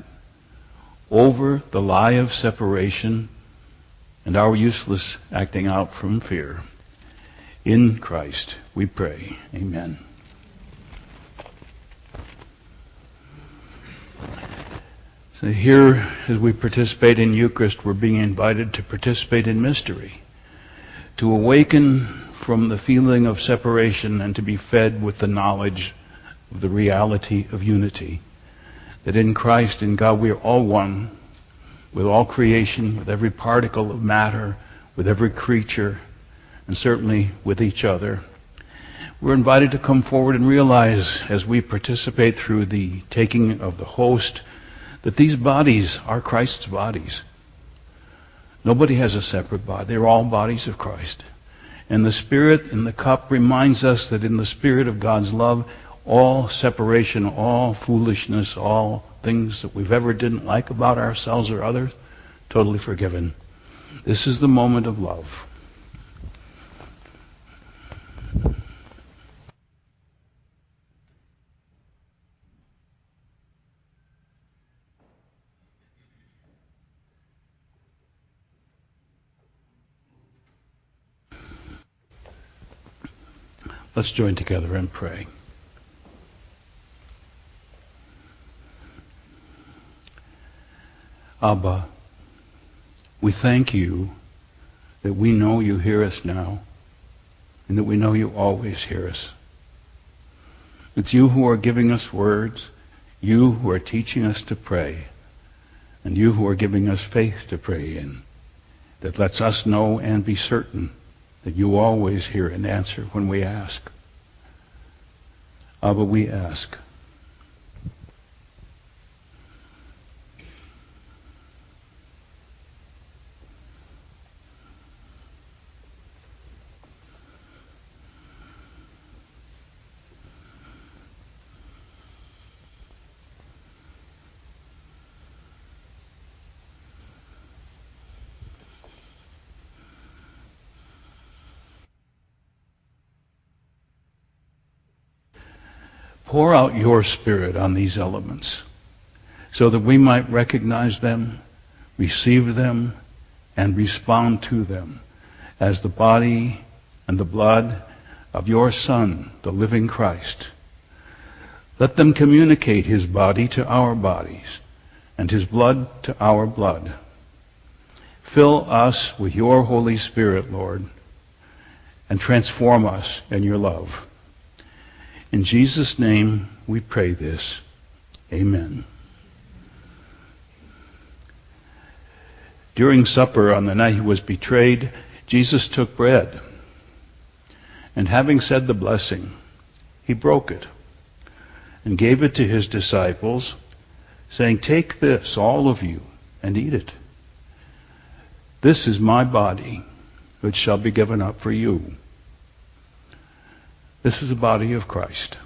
over the lie of separation and our useless acting out from fear. In Christ we pray. Amen. So here, as we participate in Eucharist, we're being invited to participate in mystery, to awaken from the feeling of separation and to be fed with the knowledge of the reality of unity. That in Christ, in God, we are all one, with all creation, with every particle of matter, with every creature, and certainly with each other. We're invited to come forward and realize, as we participate through the taking of the host, that these bodies are Christ's bodies. Nobody has a separate body. They're all bodies of Christ. And the Spirit in the cup reminds us that in the Spirit of God's love, all separation, all foolishness, all things that we've ever didn't like about ourselves or others totally forgiven. This is the moment of love. Let's join together and pray. Abba, we thank you that we know you hear us now and that we know you always hear us. It's you who are giving us words, you who are teaching us to pray, and you who are giving us faith to pray in, that lets us know and be certain that you always hear and answer when we ask. Abba, we ask. Pour out your Spirit on these elements so that we might recognize them, receive them, and respond to them as the body and the blood of your Son, the living Christ. Let them communicate his body to our bodies and his blood to our blood. Fill us with your Holy Spirit, Lord, and transform us in your love. In Jesus' name we pray this. Amen. During supper on the night he was betrayed, Jesus took bread, and having said the blessing, he broke it and gave it to his disciples, saying, "Take this, all of you, and eat it. This is my body, which shall be given up for you." This is the body of Christ.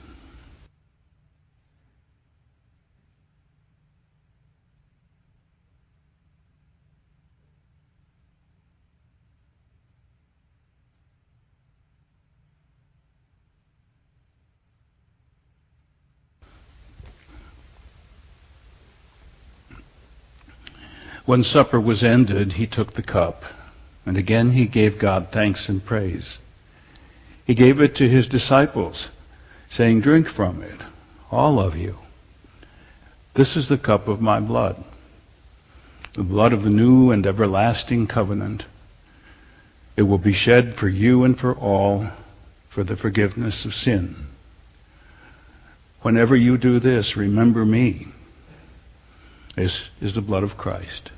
When supper was ended, he took the cup, and again he gave God thanks and praise. He gave it to his disciples, saying, "Drink from it, all of you. This is the cup of my blood, the blood of the new and everlasting covenant. It will be shed for you and for all for the forgiveness of sin. Whenever you do this, remember me." This is the blood of Christ.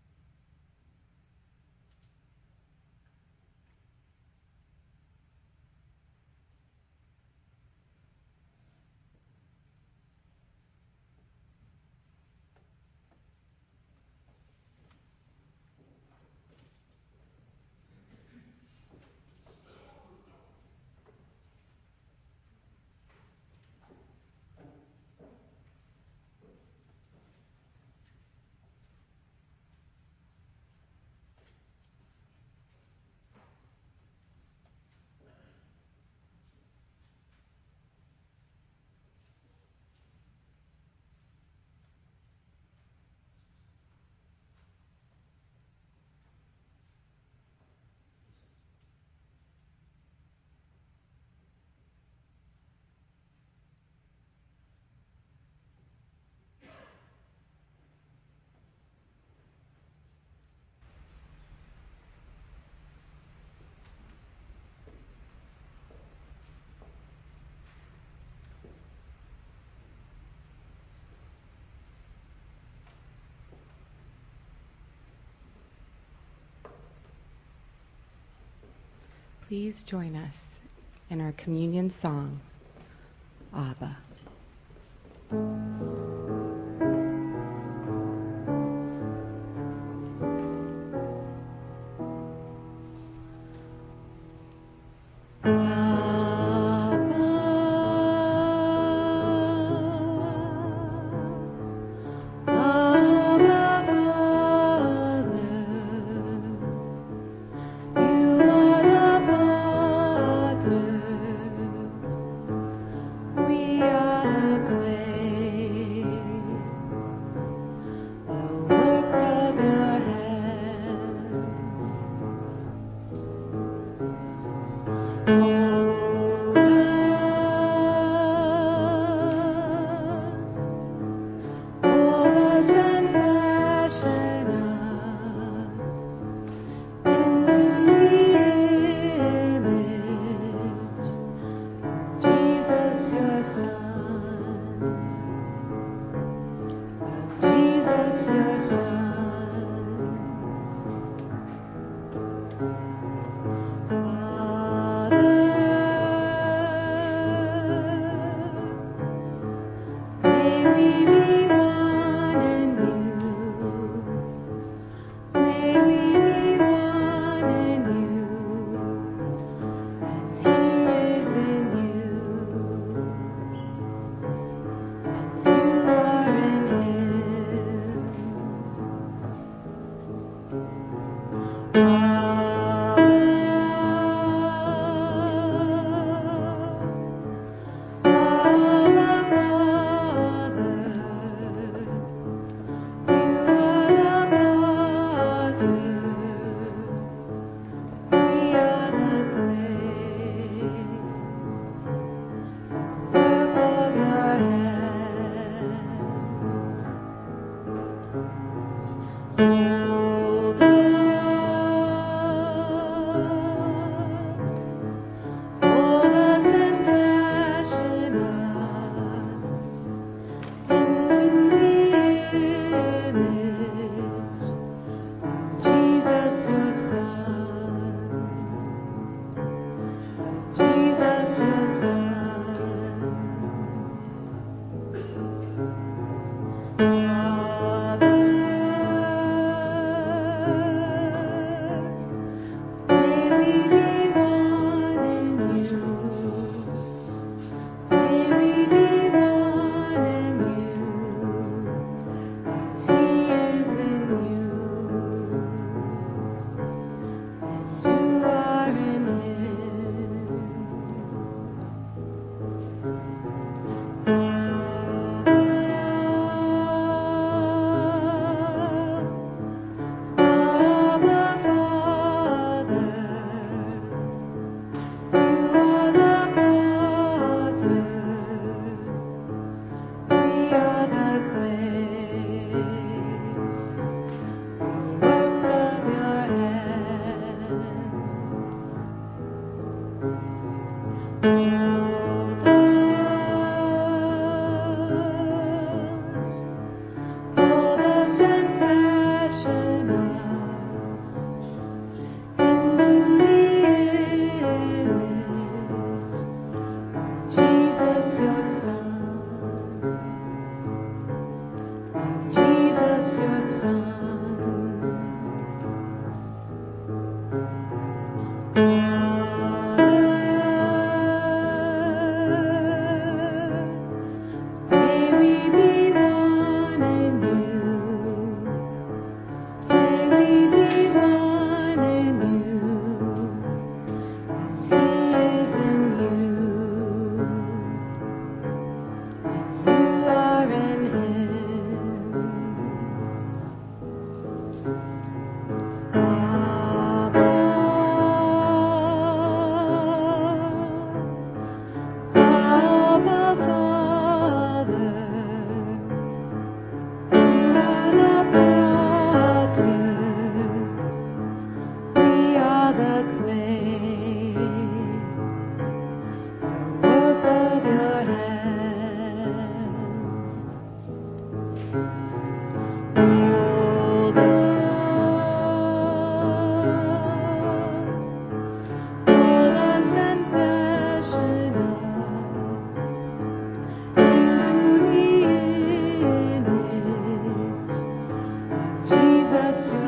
Please join us in our communion song, Abba. Abba, Father.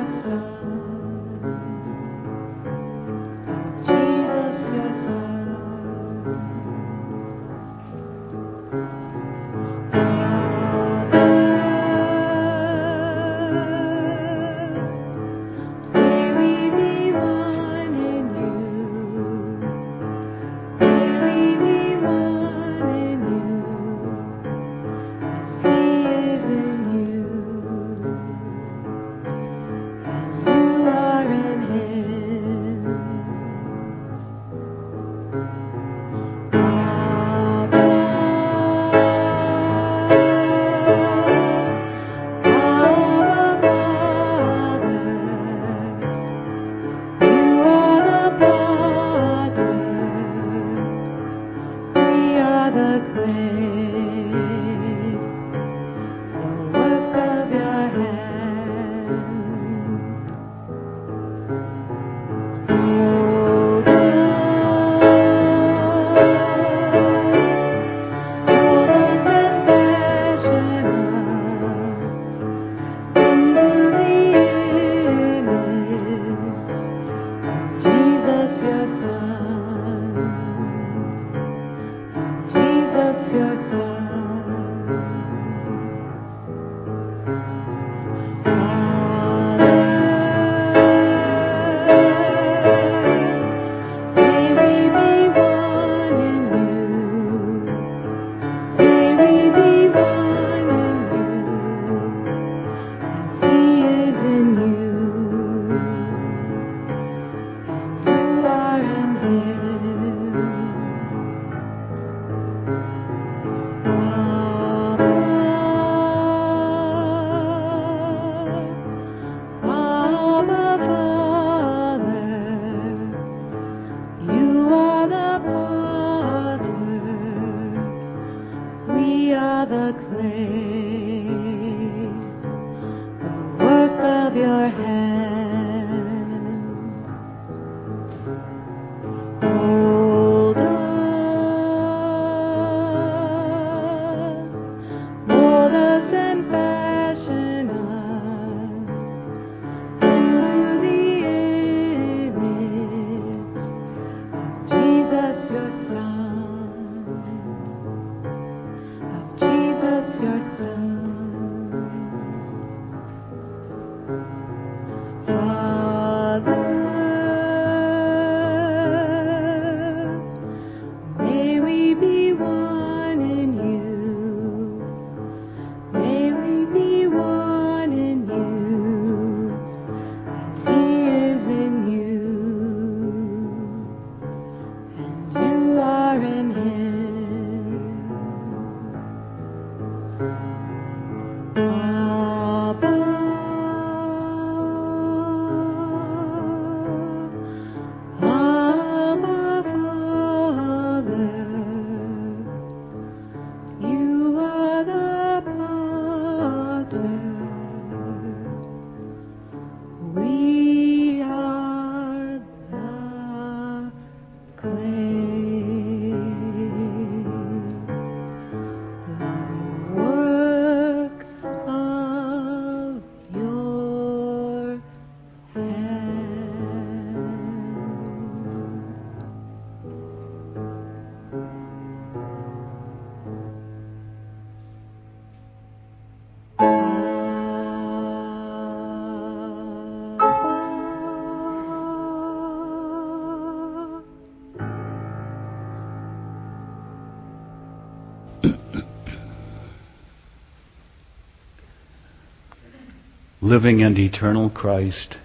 Living and eternal Christ,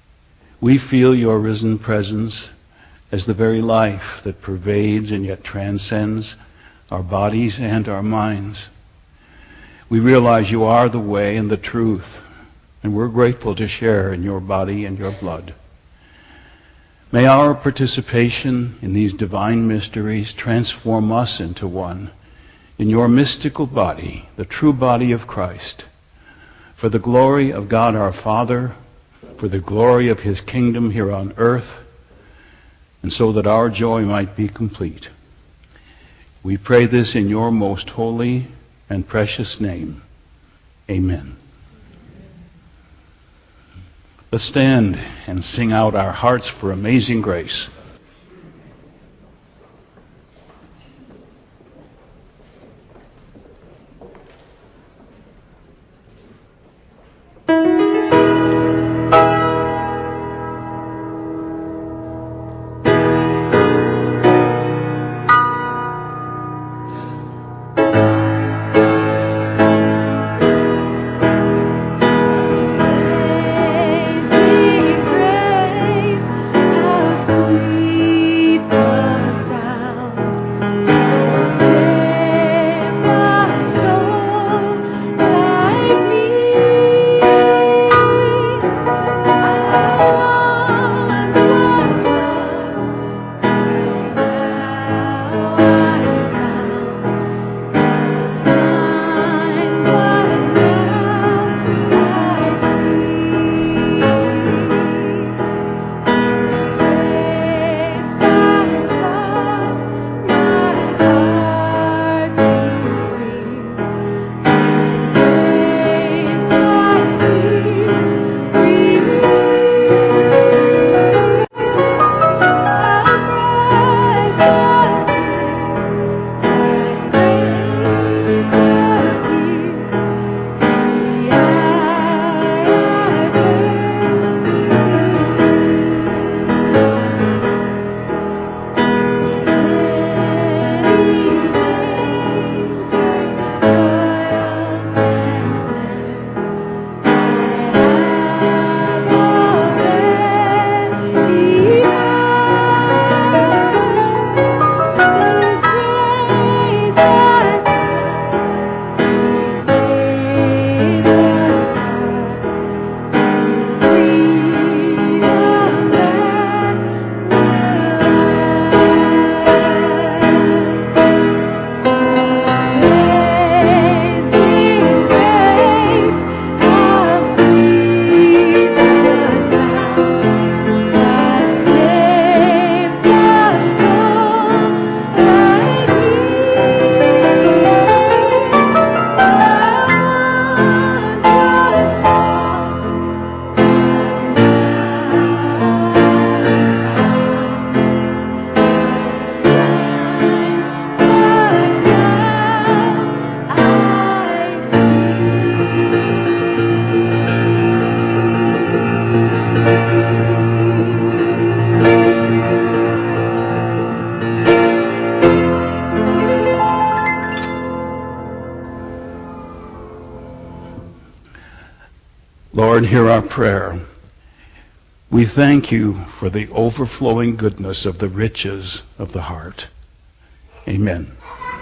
we feel your risen presence as the very life that pervades and yet transcends our bodies and our minds. We realize you are the way and the truth, and we're grateful to share in your body and your blood. May our participation in these divine mysteries transform us into one in your mystical body, the true body of Christ, for the glory of God our Father, for the glory of his kingdom here on earth, and so that our joy might be complete. We pray this in your most holy and precious name. Amen. Let's stand and sing out our hearts for Amazing Grace. Lord, hear our prayer. We thank you for the overflowing goodness of the riches of the heart. Amen.